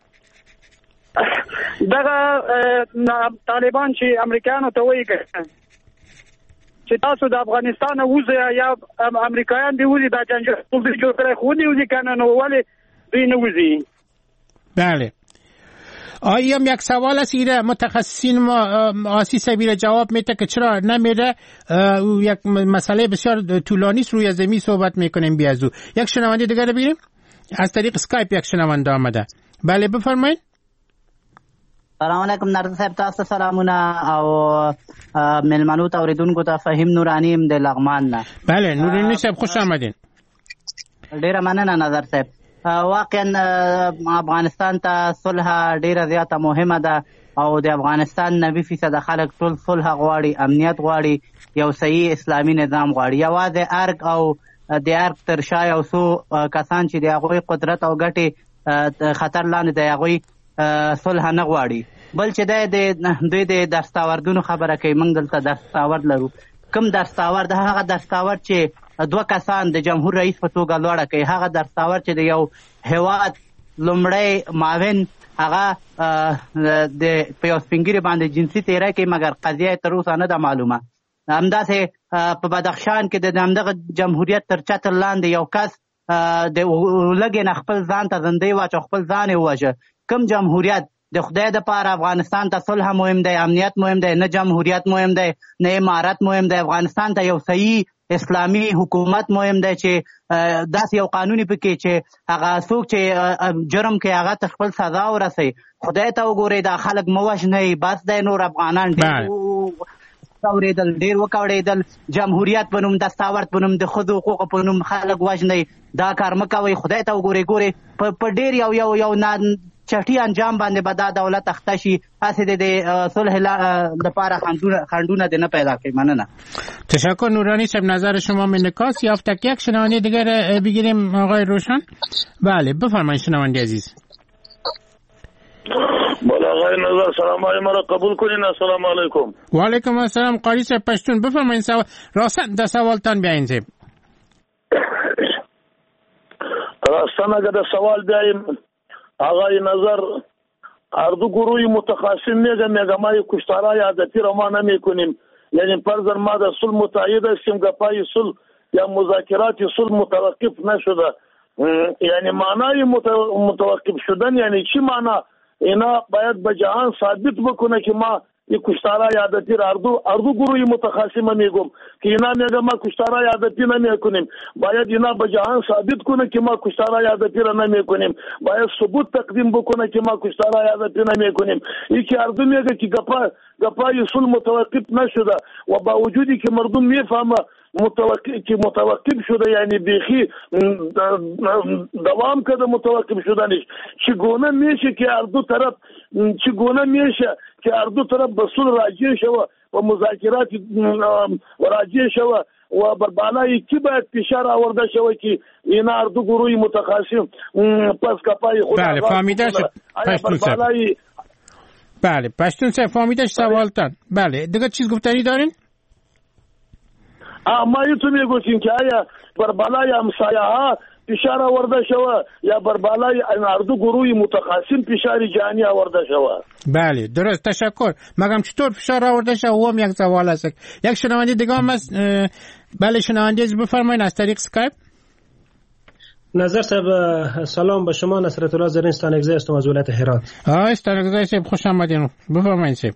Speaker 7: دغه طالبان چې امریکایانو ته وایي چې تاسو د افغانستان وځي یا امریکایان دی وځي دا جنجال ټول جوړ کړی خو دی وځي کنه نو ولی دوی نه وځي.
Speaker 4: بله آیا یک سوال است ایره متخصصین ما آسی سبیل جواب میده که چرا نمیره. یک مسئله بسیار طولانی است، روی زمین صحبت میکنیم. بیازو یک شنونده دیگر رو بگیریم از طریق اسکایپ. یک شنونده آمده. بله بفرمایید.
Speaker 8: سلام علیکم نرد صاحب، تاسو سلامونه او ملمنو ته اوریدونکو ته فهیم نورانی ام د لغمان نه.
Speaker 4: بله نورانی صاحب خوش آمدین.
Speaker 8: ډیره مننه نظر صاحب. واقعا افغانستان ته صلح ډیره زیاته مهمه ده او د افغانستان 90% خلک ټول صلح غواړي، امنیت غواړي، یو صحیح اسلامي نظام غواړي. یوازې ارګ او د ارګ تر شا یو څو کسان چې د هغوی قدرت او ګټې خطر لاندې د هغوی صلح نه غواړي. بل چې دوی د دستاوردونو خبره کوي. موږ دلته دستاورد لرو. کوم دستاورد؟ هغه دستاورد چې 2 کسان د جمهور رئیس په توګه لوړه کوي. هغه دستاورد چې د یو هیواد لومړی معاون هغه په یو سپینګیري باندې جنسي تیری کوي، مګر قضیه تر اوسه نه ده معلومه. همداسې په بدخشان کې د همدغه جمهوریت تر چتر لاندې یو کس د لږې نه خپل ځان ته زندۍ واچو، خپل ځان یې ووژه. کوم جمهوریت؟ د خدای د پاره افغانستان ته صلح مهم دی، امنیت مهم دی، نه جمهوریت مهم دی، نه امارت مهم دی. افغانستان ته یو صحیح اسلامي حکومت مهم دی چې داسې یو قانوني پکې چې هغه څوک چې جرم کوي هغه ته خپل سزا ورسوي. خدای ته وګورئ دا خلک مه وژنئ، بس دی. نور افغانان ډېر وکوړېدل. جمهوریت په نوم، دستاورد په نوم، د ښځو حقوقو په نوم خلک وژنئ. دا کار مه کوئ. خدای ته وګورئ. ګورئ په ډېر یو چټي انجام باندې به دا دولت اخته شي. هسې د صلح لپاره خنډونه دې نه پیدا کوي. مننه.
Speaker 4: تشکر نورانی صاحب، نظر شما منعکاس یافت. یک شنونده دیگر بگیریم آقای روشن. بله بفرمایید شنونده عزیز.
Speaker 9: بله آقای نظر سلام های مرا قبول کنین. السلام علیکم.
Speaker 4: و علیکم السلام. قاری صاحب پشتون بفرمایید سوال راستن در سوالتان بیاین صاحب.
Speaker 9: راستن اگر در سوال بیاییم آقای نظر اردو گروهی متخاصم میگه ما کشتارهای عادتی را ما نمی کنیم. یعنی فرضاً ما در صلح متعهد هستیم، گپای صلح یا مذاکرات صلح متوقف نشده. یعنی معنای متوقف شدن یعنی چی معنا؟ اینا باید به جهان ثابت بکنه که ما این کشتارهای عادتی را اردو گروهی متخاصم میگم که اینا میگه ما کشتارهای عادتی نمی کنیم. باید اینا به جهان ثابت کنه که ما کشتارهای عادتی را نمی کنیم. باید ثبوت تقدیم بکنه که ما کشتارهای عادتی نمی کنیم. یکی اردو میگه که گپای صلح متوقف نشده و با وجودی که مردم میفهمه متوقف شده، یعنی بیخی دوام کرده متوقف شدنش. چگونه میشه که اردو طرف به صلح راجع شوه و مذاکرات راجع شوه و بر بالای کی باید فشار آورده شود که این اردو گروه متخاصم پس کپای خود
Speaker 4: بله فهمیده شد پشتون صاحب. بله پشتون صاحب فهمیده سوالتان. بله دیگه چیز گفتنی دارین؟
Speaker 9: ما یه تو میگوشیم که آیا بر بالای همسایه ها فشار آورده شود یا بر بالای اردو گروه متخاصم فشار جانی آورده شود؟
Speaker 4: بله درست تشکر. مگم چطور فشار آورده شود او هم یک سوال است. یک شنونده دیگه هم است. بله شنونده بفرمایید از طریق اسکایپ.
Speaker 10: نظر صاحب سلام به شما. نصرت الله زرین استانگزی هستم از ولایت هرات.
Speaker 4: استانگزی صاحب خوش آمدین. بفرمایید صاحب.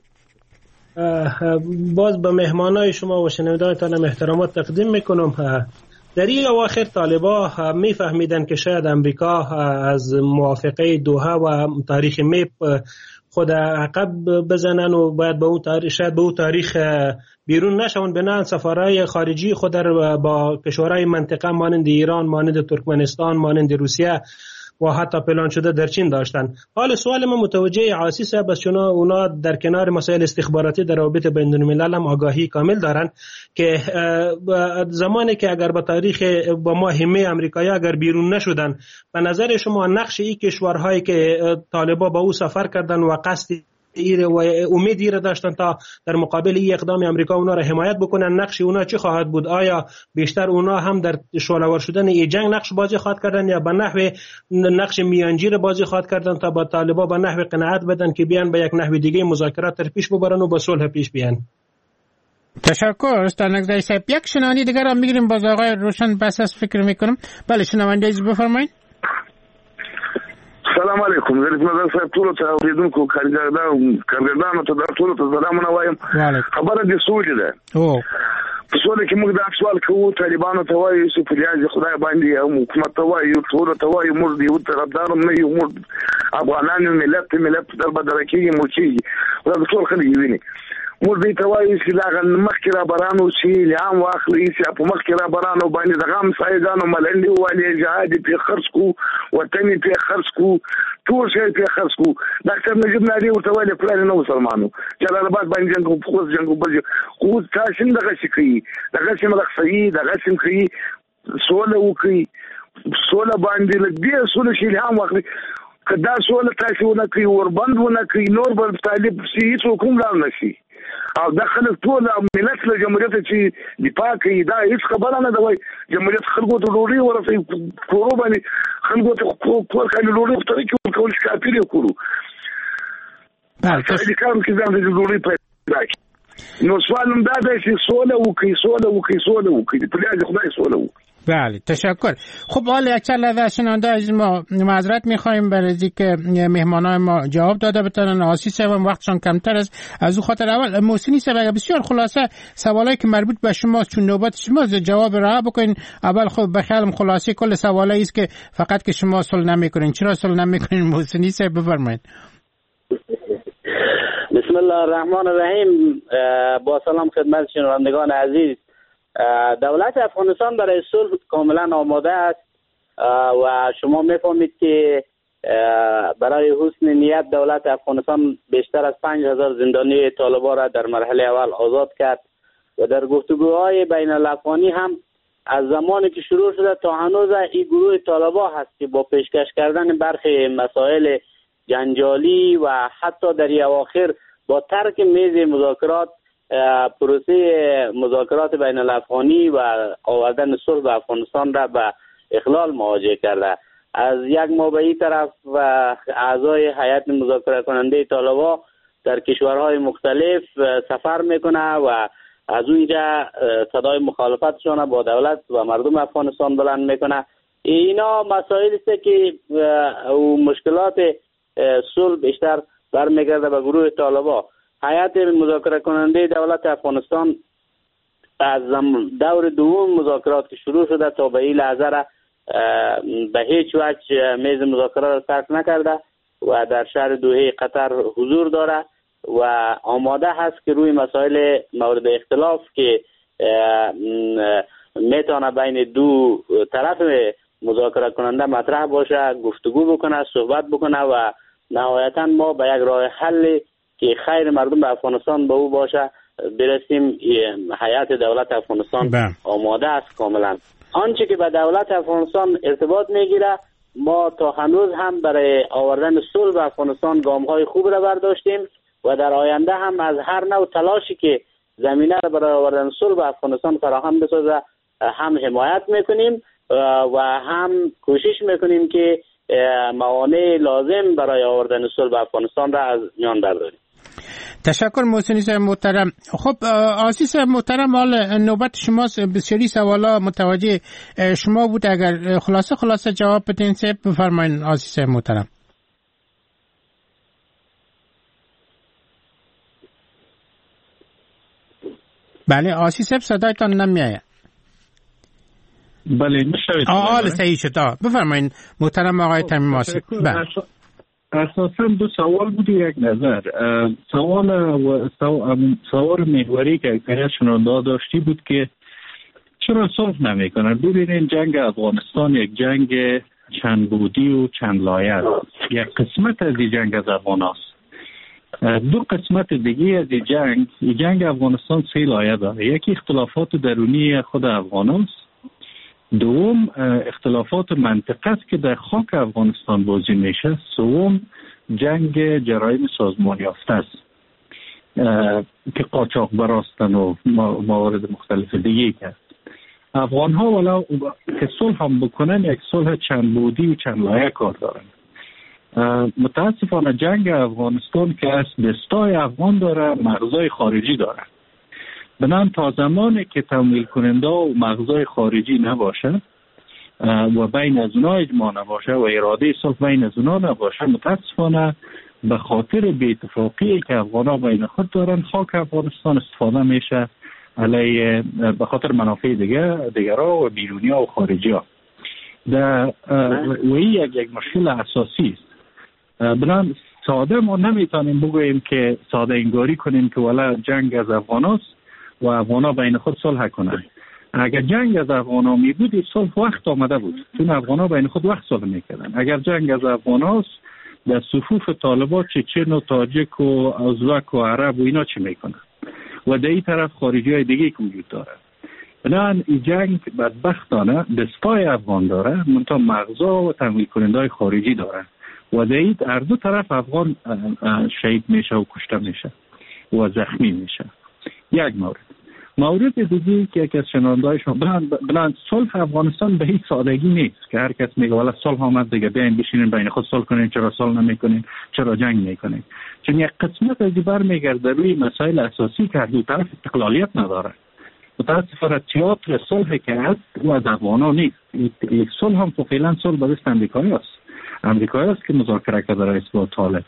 Speaker 10: باز به مهمانای شما و شنوندگانتان احترامات تقدیم میکنم. در این اواخر طالبا میفهمیدن که شاید امریکا از موافقه دوحه و تاریخ میپ خود عقب بزنن و باید به اون تاریخ شاید به اون تاریخ بیرون نشون، بنان سفارهای خارجی خود را با کشورهای منطقه مانند ایران، مانند ترکمنستان، مانند روسیه و حتی پلان شده در چین داشتن. حال سوال ما متوجه عاصی صاحب است، چون اونا در کنار مسائل استخباراتی در روابط بین الملل هم آگاهی کامل دارن که زمانی که اگر با تاریخ با ماهمه امریکایی اگر بیرون نشدن، به نظر شما نقش این کشورهایی که طالبا با او سفر کردن و قصد و امید ایره داشتن تا در مقابل این اقدام امریکا اونا را حمایت بکنن، نقش اونا چی خواهد بود؟ آیا بیشتر اونا هم در شعله‌ور شدن این جنگ نقش بازی خواهد کردن یا به نحو نقش میانجی بازی خواهد کردن تا با طالبا به نحو قناعت بدن که بیان به یک نحو دیگه مذاکرات در پیش ببرن و با صلح پیش بیان؟
Speaker 4: تشکر استانگزی صاحب. یک شنونده دیگر هم میگیریم باز آقای روشن بس از فکر میکنم. بله شنونده بفرمایید.
Speaker 11: سلام علیکم. زه رحمت صاحب ټول ته اوریدونکو کارګردانو ته دا ټول ته سلامونه وایم. خبره دې سولې ده. په سولې کې موږ دا سوال کوو طالبانو ته وایو چې فریاد خدای باندې او حکومت ته وایو ټول ته وایو موږ دې یو طرفدار نه یو، موږ افغانان ملت در بدر کېږي موږ کېږي دا ټول خلک ویني. موږ دې ته وایو چې دا مخکې را برانو چې الهام واخلي چې په مخکې را برانو باندې د غم سایګانو ملنډي ووالي، جهاد پې خرڅ کو، وطن پې خرڅ کو، ټول شی پې خرڅ کو. ډاکټر نجیب نادي ورته ویلي پلار نه مسلمانو جلال آباد باندې جنګ خوځ جنګ بل خو تاسو دغه شي کوي، دغه شي ملخصي، دغه شي کوي، سوله وکړي، سوله باندې دې سوله شي الهام واخلي. کدا سوله تاسو نه کوي وربند ونه کوي نور بل طالب شي هیڅ کوم لا نشي او د خلک ټول ملت له جمهوریت چې دفاع کوي دا هیڅ خبره نه ده. وای جمهوریت خلکو ته ډوډۍ ورسوي، کورو باندې خلکو ته کور کالي ډوډۍ په طریقې ورکول چې کافي دی کورو. تاسو کوم کې ځان دې ډوډۍ پیدا کړي. نو سوال هم دا دی چې سوله وکړي، سوله وکړي، سوله وکړي، په دې خدای سوله وکړي.
Speaker 4: بله تشکر. خب حالا یک چند لحظه شنونده از ما معذرت میخوایم برای اینکه مهمانان ما جواب داده بتونن. آسی صاحب هم وقتشان کمتر است، از او خاطر اول محسنی صاحب بسیار خلاصه سوالایی که مربوط به شما چون نوبت شما جواب راه بکنین. اول خب بخیالم خلاصه کل سوالایی است که فقط که شما صلح نمیکنین. چرا صلح نمیکنین محسنی صاحب بفرمایید.
Speaker 12: بسم الله الرحمن الرحیم. با سلام خدمت شنوندگان عزیز. دولت افغانستان برای صلح کاملا آماده است و شما میفهمید که برای حسن نیت دولت افغانستان بیشتر از 5000 زندانی طالبان را در مرحله اول آزاد کرد و در گفتگوهای بین الافغانی هم از زمانی که شروع شده تا هنوز این گروه طالبان هست که با پیشکش کردن برخی مسائل جنجالی و حتی در اواخر با ترک میز مذاکرات پروسه مذاکرات بین الافغانی و آوردن صلح به افغانستان را به اخلال مواجه کرده. از یک ماه به این طرف اعضای هیئت مذاکره کننده طالبان در کشورهای مختلف سفر میکنه و از اونجا صدای مخالفتشان با دولت و مردم افغانستان بلند میکنه. اینا مسائلی است که مشکلات صلح بیشتر برمیگرده به گروه طالبان. هیئت مذاکره کننده دولت افغانستان از دور دوم مذاکرات که شروع شده تا به این لحظه را به هیچ وجه میز مذاکرات را ترک نکرده و در شهر دوحه قطر حضور داره و آماده هست که روی مسائل مورد اختلاف که میتونه بین دو طرف مذاکره کننده مطرح باشه گفتگو بکنه، صحبت بکنه و نهایتا ما به یک راه حل که خیر مردم به افغانستان به او باشه برسیم هیئت دولت افغانستان آماده است کاملا. آنچه که به دولت افغانستان ارتباط میگیره، ما تا هنوز هم برای آوردن صلح به افغانستان گام‌های خوب را برداشتیم و در آینده هم از هر نوع تلاشی که زمینه را برای آوردن صلح به افغانستان فراهم بسازه هم حمایت میکنیم و هم کوشش میکنیم که موانع لازم برای آوردن صلح به افغانستان را از میان برداریم.
Speaker 4: تشکر محسنی صاحب محترم. خب آسی صاحب محترم، حال نوبت شماست. بسیاری سوالا متوجه شما بود، اگر خلاصه جواب بدین صاحب بفرمایید. آسی صاحب محترم. بله آسی صاحب صدایتان نمیآید.
Speaker 6: بله میشوید.
Speaker 4: حال صحیح شد. بفرمایید محترم آقای تمیم آسی.
Speaker 6: اساسا دو سوال بود یک نظر. سوال محوری که اکثریت شنونده داشتی بود که چرا صلح نمیکنن. ببینین جنگ افغانستان یک جنگ چند بودی و چند لایه است. یک قسمت از این جنگ از افغان است. دو قسمت دیگه از این جنگ افغانستان 3 لایه داره. یکی اختلافات درونی خود افغان است. دوم اختلافات منطقه است که در خاک افغانستان بازی میشه. سوم جنگ جرایم سازمان یافته است که قاچاق براستن و موارد مختلف دیگه است. افغان ها ولو که صلح هم بکنن یک صلح چند بودی و چند لایه کار دارن. متاسفانه جنگ افغانستان که از دستای افغان داره، مغزای خارجی داره. بنابراین تا زمانی که تمویل کننده و مغزای خارجی نباشه و بین از اونا اجماع نباشه و اراده صلح بین از اونا نباشه، متاسفانه به خاطر بی‌اتفاقی که افغان‌ها بین خود دارن، خاک افغانستان استفاده میشه علیه به خاطر منافع دیگرها و بیرونی‌ها و خارجی‌ها. و این یک مشکل اساسی است. بنابراین ساده ما نمیتونیم بگوییم که ساده انگاری کنیم که ولی جنگ از افغاناست و افغانا بین خود صلح کنند. اگر جنگ از افغانا می بود، صلح وقت آمده بود، چون افغانا بین خود وقت صلح میکردن. اگر جنگ از افغاناست، در صفوف طالبان چچن و تاجک و ازبک و عرب و اینا چی میکنن و در این طرف خارجی های دیگه که وجود داره. بنابراین این جنگ بدبختانه دستای افغان داره، منتها مغزا و تمویل کننده های خارجی داره و در هر دو طرف افغان شهید میشه و کشته میشه و زخمی میشه. یک مورد دیگه که یکی از شنونده‌های شما بلند صلح افغانستان به هیچ سادگی نیست که هر کس میگه والا صلح آمد دیگه بیاین بشینین بین خود صلح کنین، چرا صلح نمیکنین، چرا جنگ میکنین. چون یک قسمت از دیگر میگرده روی مسائل اساسی که هر دو طرف استقلالیت نداره. متاسفانه تئاتر صلح که هست او از افغانا نیست. یک صلح هم فعلا صلح به دست امریکایی است که مذاکره کرده رئیس با طالب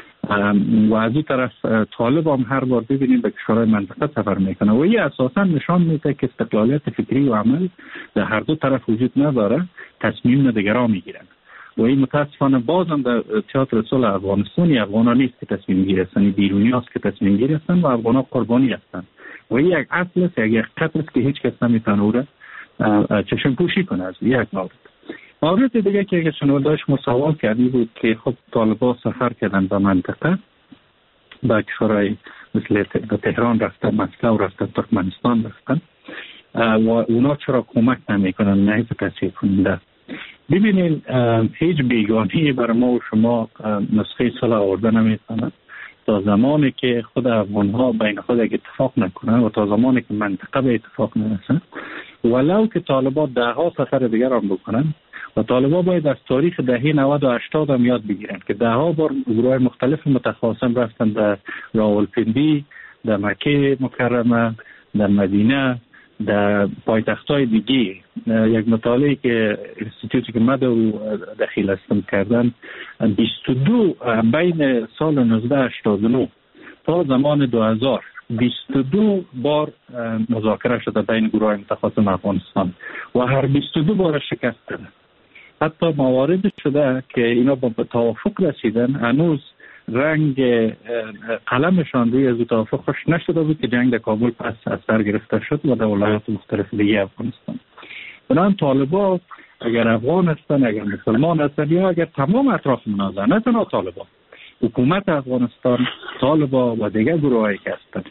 Speaker 6: و از این طرف طالب هم هر بار ببینیم به کشورهای منطقه سفر میکنه و این اساسا نشان میده که استقلالیت فکری و عمل در هر دو طرف وجود نداره، تصمیم دیگران میگیرن و این متاسفانه بازم در تئاتر صلح افغانستانی افغانا نیست که تصمیم گیرن، بیرونی هست که تصمیم گیرن و افغانا قربانی هستن و این یک اصل است، یک حقیقت است که هیچ کس نمیتونه او را چشم پوشی کنه. از یک مورد دیگه که شنونده‌اش سوال کردی بود که خب طالبان سفر کردن به منطقه، به کشورهای مثل تهران رفتن، مسکو رفتن، ترکمنستان رفتن و اونا چرا کمک نمیکنن، نه تسهیل کننده. ببینین هیچ بیگانه‌ای برای ما و شما نسخه صلح آورده نمیتونه تا زمانی که خود افغان‌ها بین خود اتفاق نکنن و تا زمانی که منطقه به اتفاق نرسن، ولو که طالبان ده‌ها سفر دیگر هم بکنن و طالبان باید از تاریخ دهه 90 و 80 هم یاد بگیرن که ده‌ها بار گروه‌های مختلف متخاصم رفتن در راولپندی، در مکه مکرمه، در مدینه، در پایتخت‌های دیگه. یک مطالعه که اینستیتوتی که مد و دخیل هستم کردن 22 بین سال 1989 تا زمان 2000 22 بار مذاکره شده بین گروه‌های متخاصم افغانستان و هر 22 بار شکست دادن. حتی موارد شده که اینا با توافق رسیدن، هنوز رنگ قلمشان روی از توافق خوش نشده بود که جنگ در کابل پس از سر گرفته شد و در ولایات مختلف دیگه افغانستان. بنابراین طالبان اگر افغان هستن، اگر مسلمان هستن یا اگر تمام اطراف منازعه، نه تنها طالبان، حکومت افغانستان، طالبان و دیگر گروهایی که هستند،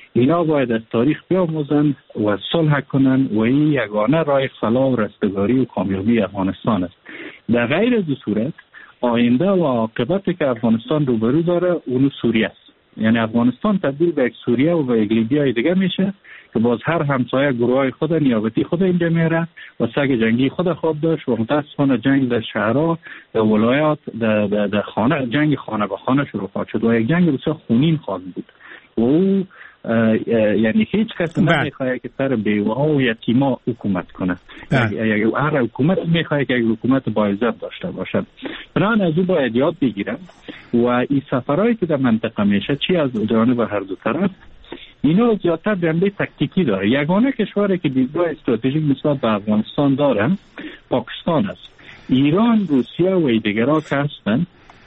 Speaker 6: اینا باید از تاریخ بیاموزن و صلح کنن و این یگانه راه فلاح و رستگاری و کامیابی افغانستان است. در غیر از صورت آینده و عاقبتی که افغانستان روبرو داره اون سوریه است. یعنی افغانستان تبدیل به یک سوریه و به یک لیبیای دیگه میشه که باز هر همسایه گروهای خود نیابتی خود اینجا میره و سگ جنگی خود خواب داشت و متاسفانه جنگ در شهرها در ولایات در خانه جنگ خانه به خانه شروع خواهد شد و یک جنگ بسیار خونین خواهد بود و او یعنی هیچ کس نمیخواد که سر بیوه و یتیما حکومت کنه. هر حکومت میخواد که یک حکومت با عزت داشته باشد. بنابراین از او باید یاد بگیرم و این سفرهایی که در منطقه میشه چی از جانب هر دو طرف اینا زیادتر جنبه تکتیکی داره. یگانه کشوری که دیدگاه استراتژیک نسبت به افغانستان داره پاکستان است. ایران، روسیه و دیگرها که هستن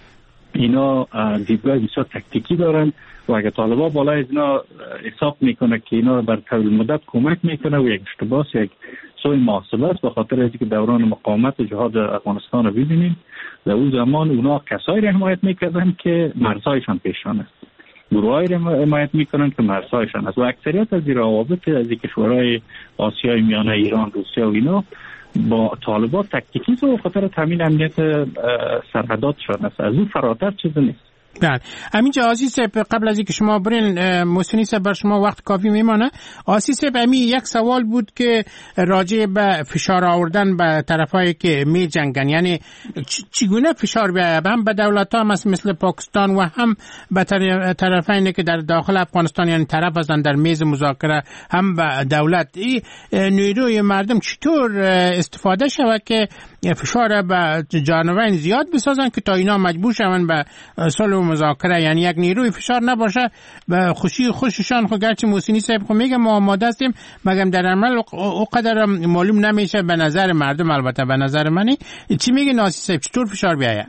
Speaker 6: اینا دیدگاه بسیار تکتیکی دارن و اگه طالبان بالا از اینا حساب میکنه که اینا بر طول مدت کمک میکنه و یک اشتباس یک سوی محاسبه است، به خاطر اینکه دوران مقاومت جهاد افغانستان رو ببینیم در اون زمان اونا کسایی را حمایت میکردن که مرزهایشان پیشان است، گروهایی را حمایت میکنن که مرزهایشان است و اکثریت از این روابط از کشورهای آسیای میانه ایران، روسیه و اینا با طالبان تکتیکی و خاطر تامین امنیت سرحداتشان است. از اون فراتر چیزی نیست.
Speaker 4: بله همینجا عزیز صاحب قبل از اینکه شما برین محسنی صاحب بر شما وقت کافی میمانه. عزیز صاحب همین یک سوال بود که راجع به فشار آوردن به طرفایی که می جنگن، یعنی چگونه فشار بیاید هم به دولت ها مثل پاکستان و هم به طرفینی که در داخل افغانستان یعنی طرف هستند در میز مذاکره هم به دولت. این نیروی مردم چطور استفاده شود که فشار به جانوران زیاد بسازن که تا اینا مجبور شوند به صلح و مذاکره، یعنی یک نیروی فشار نباشه به خوششان خود گرچه محسنی صاحب خود میگه ما آماده هستیم مگم در عمل اونقدر معلوم نمیشه به نظر مردم. البته به نظر منی چی میگه ناصر صاحب چطور فشار بیاید؟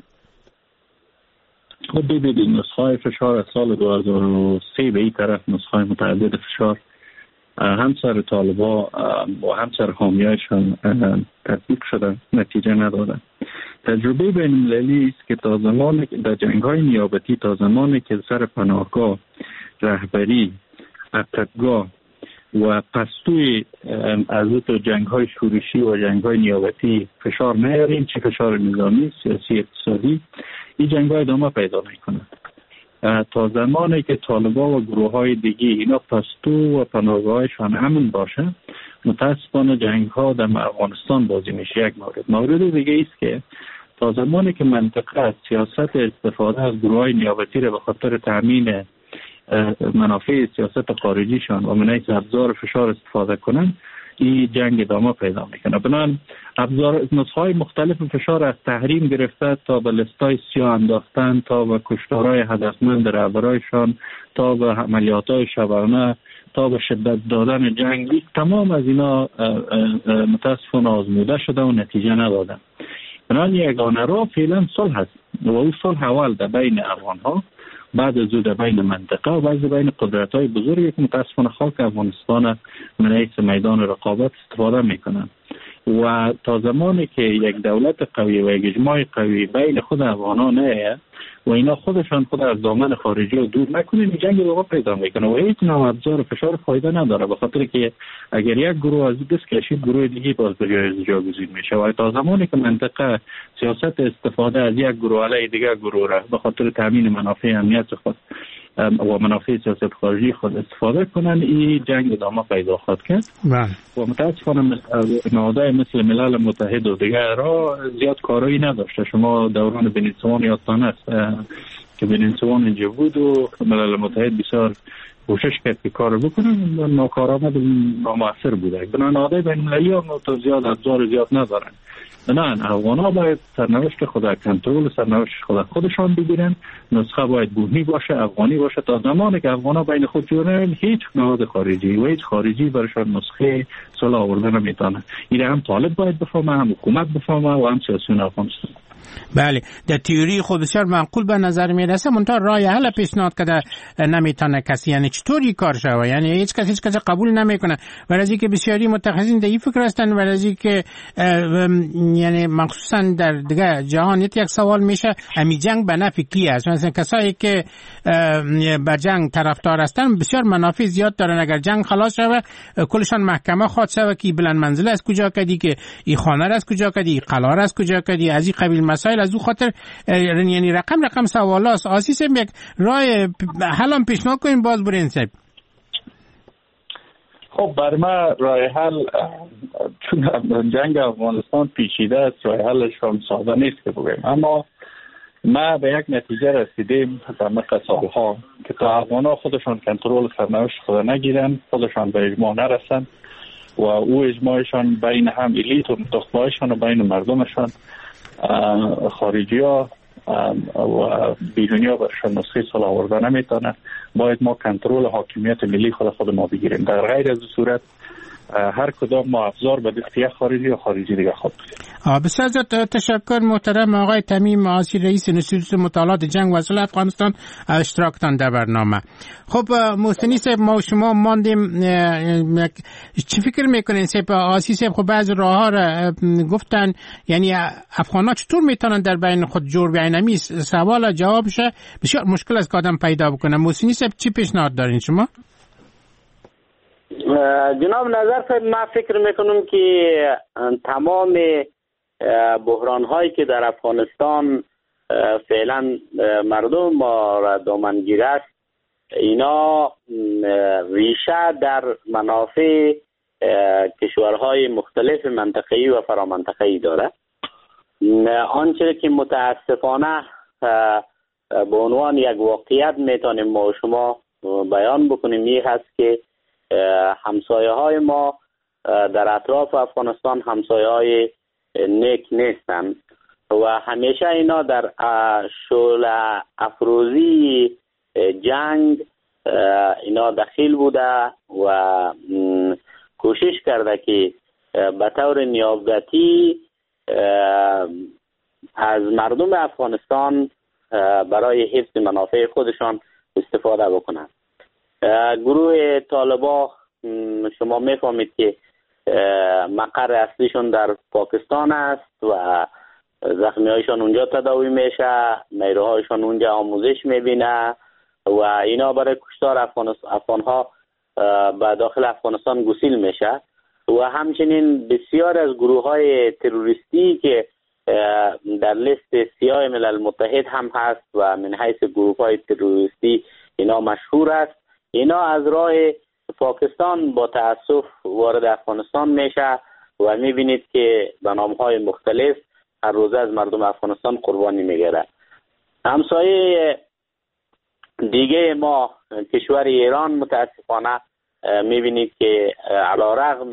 Speaker 6: خب ببینید نسخه فشار از سال 2003 به این طرف نسخه متعدد فشار هم سر طالبا و هم سر حامیایشان تطبیق شده، نتیجه نداده. تجربه بین المللی است که تا زمانی که در جنگ‌های نیابتی تا زمانی که سر پناهگاه، رهبری، عقدگاه و پستوی از تو جنگ‌های شورشی و جنگ‌های نیابتی فشار نیاریم، چه فشار نظامی، سیاسی، اقتصادی، این جنگ‌ها ادامه پیدا می‌کنند. تا زمانی که طالبان و گروه‌های دیگه اینا پستو و پناهگاهشان امن باشه متاسفانه جنگ‌ها در افغانستان بازی میشه. یک مورد دیگه است که تا زمانی که منطقه از سیاست استفاده از گروه‌های نیابتی را به خاطر تامین منافع سیاست خارجیشان و منعکس ابزار فشار استفاده کنن این جنگ ادامه پیدا میکنه. بنابراین ابزار نسخه‌های مختلف فشار از تحریم گرفته تا به لستای سیاه انداختن تا به کشتارهای هدفمند رهبرایشان تا به عملیات‌های شبانه تا به شدت دادن جنگی، تمام از اینا متاسفانه آزموده شده و نتیجه نداده. بنابراین یگانه راه فعلا صلح است و اون صلح اول در بین افغان‌ها، بعد از او در بین منطقه و بعد بین قدرت‌های بزرگی که متاسفانه خاک افغانستان من حیث میدان رقابت استفاده میکنن و تا زمانی که یک دولت قوی و یک اجماع قوی بین خود افغان‌ها نه و اینا خودشان خود از دامن خارجی رو دور نکنه این جنگ دوباره پیدا میکنه و هیچ نوع ابزار فشار فایده نداره، به خاطر که اگر یک گروه از دست کشید گروه دیگه باز به جای جاگزین میشه و تا زمانی که منطقه سیاست استفاده از یک گروه علیه دیگر گروه را به خاطر تامین منافع امنیت خود و منافع سیاست خارجی خود استفاده کنن این جنگ ادامه پیدا خواهد کرد و متاسفانه نهادهای مثل ملل متحد و دیگر را زیاد کارایی نداشته. شما دوران بنیسوان یادتان است که بنیسوان اینجا بود و ملل متحد بسیار کوشش کرد که کار بکنن ناکارآمد و نامؤثر بوده. بنابراین نهادهای بین‌المللی هم زیاد ابزار زیاد ندارن. نه افغان‌ها باید سرنوشت خود کنترل سرنوشت خودشان بگیرن. نسخه باید بومی باشه، افغانی باشه. تا زمانی که افغان‌ها بین خود جوړن هیچ نهاد خارجی و هیچ خارجی برشان نسخه صلح آوردن نمیتونه. این هم طالب باید بفهمه، هم حکومت بفهمه و هم سیاسیون افغانستان.
Speaker 4: بله، در تئوری خود بسیار معقول به نظر میرسه، منتها راه حل پیشنهاد کرده نمیتونه کسی، یعنی چطوری کار شوه؟ یعنی هیچ کسی قبول نمیکنه، ولی از اینکه بسیاری متخصصین در این فکر هستن، ولی از اینکه یعنی مخصوصا در دیگه جهان یک سوال میشه امی جنگ به نفع کی است؟ مثلا کسایی که به جنگ طرفدار هستن بسیار منافع زیاد دارن، اگر جنگ خلاص شوه کلشان محکمه خواهد شوه که بلند منزل از کجا کردی، که این خانه از کجا کردی، قلار از کجا کردی، از این قبیل مسائل. از او خاطر یعنی رقم سوالاست. آسیس یک راه حل پیشنهاد کنیم باز برین صاحب.
Speaker 6: خب بر ما راه حل، چون جنگ افغانستان پیچیده است، راه حلش هم ساده نیست که بگیم، اما ما به یک نتیجه رسیدیم در مقطع سالها که تا افغان‌ها خودشان کنترل سرنوشت خود نگیرن، خودشان به اجماع نرسن و او اجماعشان بین هم الیت و متخبایشان و بین مردمشان، خارجی ها و بیرونی ها برشان نسخه صلاح آورده نمیتونه، باید ما کنترل حاکمیت ملی خود ما بگیریم. در غیر از صورت هر کدام ما افزار به دست یک خارجی یا خارجی دیگه خود بسید.
Speaker 4: بسیار زیاد تشکر محترم آقای تمیم عاصی، رئیس انستیتوت مطالعات جنگ و صلح افغانستان، اشتراکتان در برنامه. خب محسنی صاحب، ما و شما ماندیم، چی فکر میکنین صاحب؟ عاصی صاحب خب بعض راه ها را گفتن، یعنی افغان ها چطور میتونن در بین خود جور بیاین؟ همی سوال جوابش بسیار مشکل است که آدم پیدا بکنه. محسنی صاحب چی پیشنهاد دارین شما؟
Speaker 12: جناب نظر صاحب، من فکر میکنم که تمام بحران هایی که در افغانستان فعلا مردم ما را دامنگیر است، اینا ریشه در منافع کشورهای مختلف منطقه‌ای و فرامنطقه‌ای داره. آنچه که متاسفانه به عنوان یک واقعیت میتونیم ما و شما بیان بکنیم این هست که همسایه های ما در اطراف افغانستان همسایه های نیک نیستن و همیشه اینا در شعله افروزی جنگ اینا دخیل بوده و کوشش کرده که به طور نیابتی از مردم افغانستان برای حفظ منافع خودشان استفاده بکنند. گروه طالبان شما میفهمید که مقر اصلیشون در پاکستان است و زخمی هایشان اونجا تداوی میشه، نیروهایشان اونجا آموزش میبینه و اینا برای کشتار افغان ها به داخل افغانستان گسیل میشه و همچنین بسیار از گروه های تروریستی که در لیست سیاه ملل متحد هم هست و من حیث گروه های تروریستی اینا مشهور است، اینا از راه پاکستان با تأسف وارد افغانستان میشه و میبینید که به نامهای مختلف هر روز از مردم افغانستان قربانی میگیره. همسایه دیگه ما کشور ایران متاسفانه میبینید که علیرغم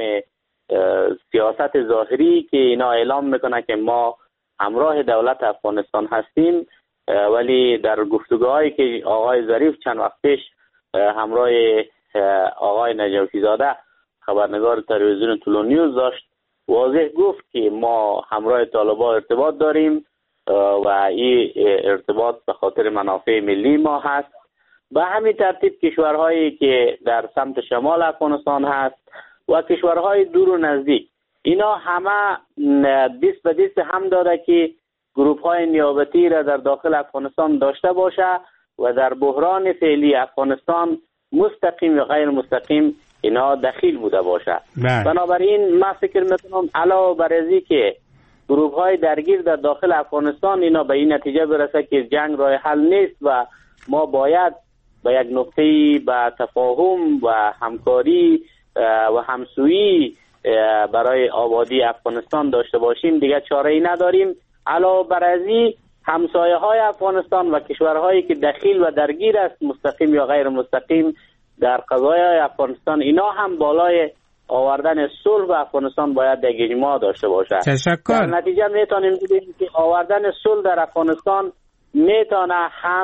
Speaker 12: سیاست ظاهری که اینا اعلام میکنه که ما همراه دولت افغانستان هستیم، ولی در گفتگوهایی که آقای ظریف چند وقت پیش همراه آقای نجفی زاده خبرنگار تلویزیون طلوع نیوز داشت، واضح گفت که ما همراه طالبان ارتباط داریم و این ارتباط به خاطر منافع ملی ما هست. به همین ترتیب کشورهایی که در سمت شمال افغانستان هست و کشورهای دور و نزدیک، اینا همه دست به دست هم داده که گروه های نیابتی را در داخل افغانستان داشته باشه و در بحران فعلی افغانستان مستقیم و غیر مستقیم اینا دخیل بوده باشه. بنابراین من فکر میکنم علاوه بر ازی که گروه های درگیر در داخل افغانستان اینا به این نتیجه برسه که جنگ راه حل نیست و ما باید به یک نقطه‌ای به تفاهم و همکاری و همسویی برای آبادی افغانستان داشته باشیم، دیگه چاره‌ای نداریم. علاوه بر ازی همسایه های افغانستان و کشورهایی که دخیل و درگیر است مستقیم یا غیر مستقیم در قضایای افغانستان، اینا هم بالای آوردن صلح به افغانستان باید یک اجماع داشته باشه. در نتیجه میتونیم بگیم که آوردن صلح در افغانستان میتونه هم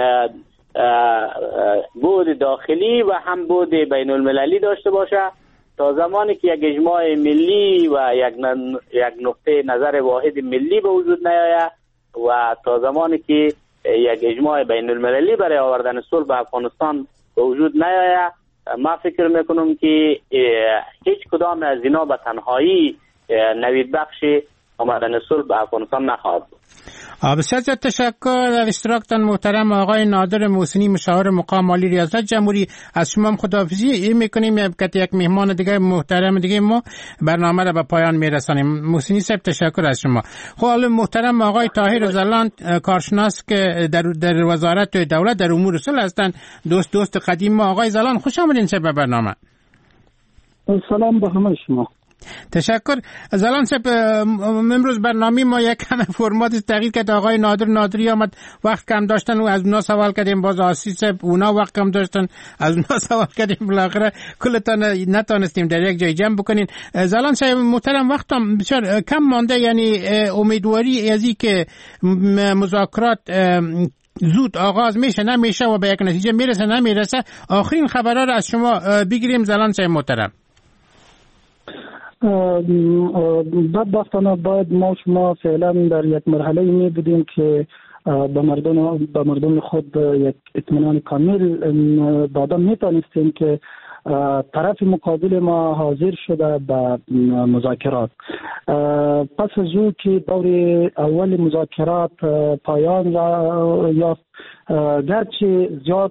Speaker 12: بود داخلی و هم بود بین المللی داشته باشه تا زمانی که یک اجماع ملی و یک نقطه نظر واحد ملی به وجود نیاید و تا زمانی که یک اجماع بین المللی برای آوردن صلح به افغانستان به وجود نیاید، ما فکر میکنم که هیچ کدام از اینا به تنهایی نوید بخش آمدن صلح به افغانستان نخواهد بود.
Speaker 4: بسیار زیاد تشکر در اشتراکتان محترم آقای نادر محسنی، مشاور مقام مالی ریاست جمهوری. از شما خداحافظی میکنیم. یک مهمان دیگه محترم دیگه ما برنامه را به پایان میرسانیم. محسنی صاحب تشکر از شما. خب حالا محترم آقای طاهر زلان، کارشناس که در وزارت دولت در امور صلح هستند، دوست قدیم ما. آقای زلان خوش آمدین به برنامه.
Speaker 13: سلام به همه شما.
Speaker 4: تشکر. زلان صاحب، امروز برنامه ما یک کم فرمات تغییر کرد. آقای نادری آمد، وقت کم داشتن و از اونا سوال کردیم. باز آسی صاحب اونا وقت کم داشتن، از اونا سوال کردیم. بالاخره کلتان نتانستیم در یک جای جمع بکنین. زلان صاحب محترم، وقتم بسیار کم مانده، یعنی امیدواری ازی که مذاکرات زود آغاز میشه نمیشه و به یک نتیجه میرسه نمیرسه، آخرین خبرها را از شما بگیریم زلان صاحب محترم.
Speaker 13: بدبختانه باید ما شما فعلا در یک مرحله می بودیم که به مردم خود یک اطمینان کامل داده می تانستیم که طرف مقابل ما حاضر شده به مذاکرات. پس از او که دور اول مذاکرات پایان یافت، گرچه زیاد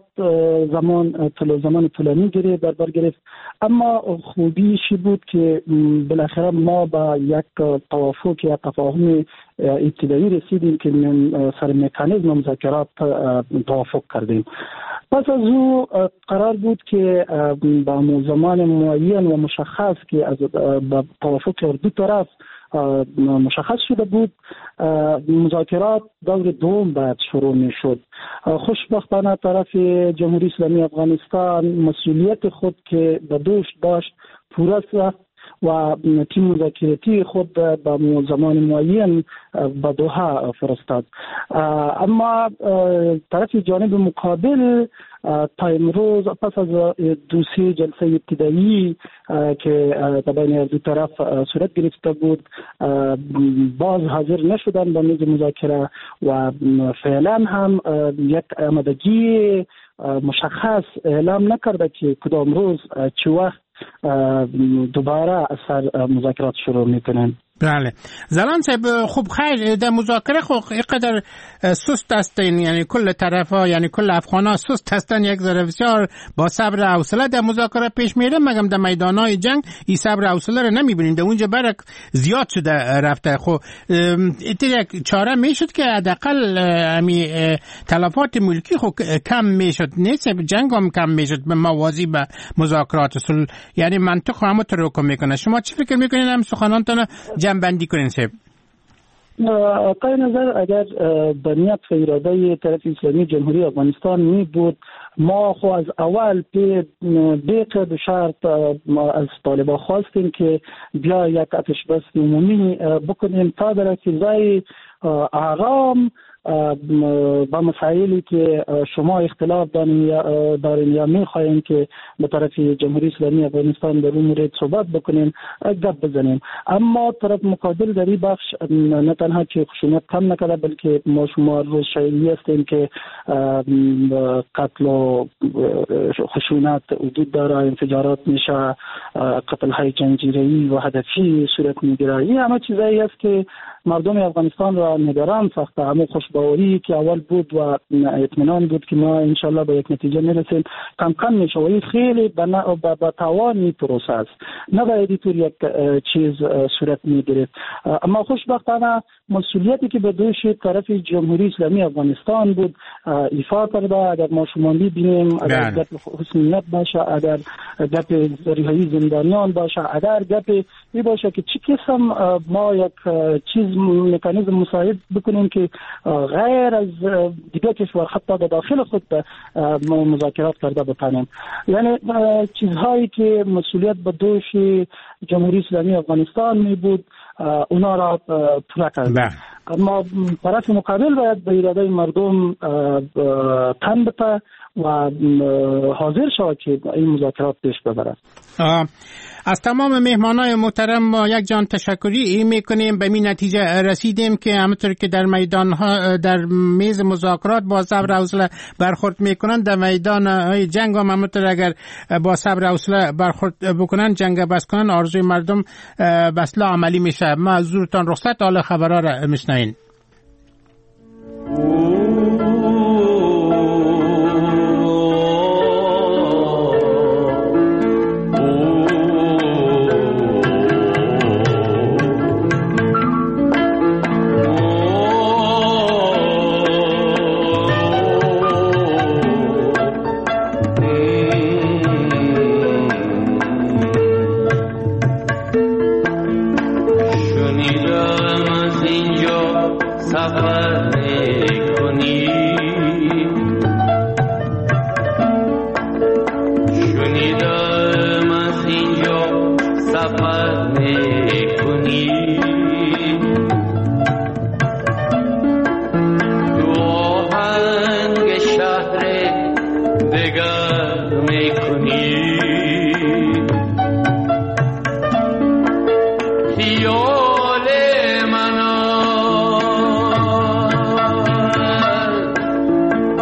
Speaker 13: زمان طولانی گرفت، اما خوبیشی بود که بالاخره ما با یک توافق یا تفاهم ابتدایی رسیدیم که سر مکانیزم مذاکرات توافق کردیم. پس از او قرار بود که با زمان معین و مشخص که از توافق دو طرف مشخص شده بود، مذاکرات دور دوم بعد شروع می شد. خوشبختانه طرف جمهوری اسلامی افغانستان مسئولیت خود که به دوش داشت پورا ساخت و تیم مذاکراتی خود با زمان معین به دوحه فرستاد. اما طرف جانب مقابل تا امروز پس از دو سه جلسه ابتدایی که بین دو طرف صورت گرفته بود، باز حاضر نشدن به میز مذاکره و فعلا هم یک آمادگی مشخص اعلام نکرده که کدام روز چه وقت دوباره اثر مذاکرات شروع میکنن.
Speaker 4: بله زلان صاحب، خب خیر در مذاکره خب اینقدر سست هستین، یعنی کل طرفا، یعنی کل افغانا سست هستن، یک ذره بسیار با صبر و حوصله در مذاکره پیش میره، مگم در میدانهای جنگ این صبر و حوصله رو نمیبینیم، در اونجا برک زیاد شده رفته. خب یک چاره میشد که حداقل امی تلفات ملکی خب کم میشد، نیست جنگ هم کم میشد به موازی به مذاکرات صلح، یعنی منطق هم ترک میکنه. شما چی فکر میکنین هم سخنانتون جمع کنین صاحب؟
Speaker 13: قای نظر اگر به نیت و اراده طرف اسلامی جمهوری افغانستان می بود، ما خو از اول به قید شرط از طالبان خواستیم که بیا یک آتش بس عمومی بکنیم تا در فضای آرام با مسائلی که شما اختلاف دارین یا میخواین که به طرف جمهوری اسلامی افغانستان در اون مورد صحبت بکنیم، گپ بزنیم. اما طرف مقابل در این بخش نه تنها که خشونت کم نکرده، بلکه ما شما روز شایعی هستیم که قتل و خشونت وجود داره، انفجارات میشه، قتل های جنگجویی و هدفی صورت میگیره. این همه چیزایی است که مردم افغانستان را نگران ساخته. همه خوشباوری که اول بود و اطمینان بود که ما انشالله به یک نتیجه میرسیم کم میشه و این خیلی به توانی پروسه است، نباید اینطور یک چیز صورت میگیرد. اما خوشبختانه مسئولیتی که به دوش طرف جمهوری اسلامی افغانستان بود ایفا کرده. اگر ما شما میبینیم، اگر گپ حسنیت باشه، اگر گپ رهایی زندانیان باشه، اگر گپ این باشه که چی قسم ما یک چیز مکانیزم مساعد بکنیم که غیر از دیگه کشور حتی به داخل خود مذاکرات کرده بتانیم. یعنی چیزهایی که مسئولیت به دوش جمهوری اسلامی افغانستان می بود اونا را پوره کرد. اما طرف مقابل باید به اراده مردم تن بده و حاضر شود که این مذاکرات پیش ببرد.
Speaker 4: از تمام مهمانای محترم ما یک جان تشکری میکنیم. به این نتیجه رسیدیم که همونطور که در میدان ها در میز مذاکرات با صبر و حوصله برخورد میکنن، در میدان های جنگ هم همونطور اگر با صبر و حوصله برخورد بکنن، جنگ بس کنن، آرزوی مردم بسلا عملی میشه. ما از حضورتان رخصت، حال خبرها را میشنوین.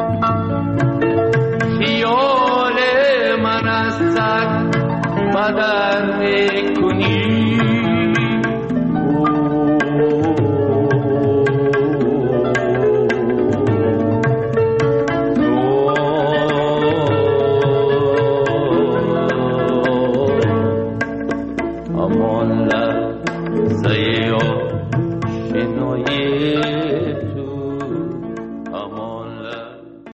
Speaker 14: Mother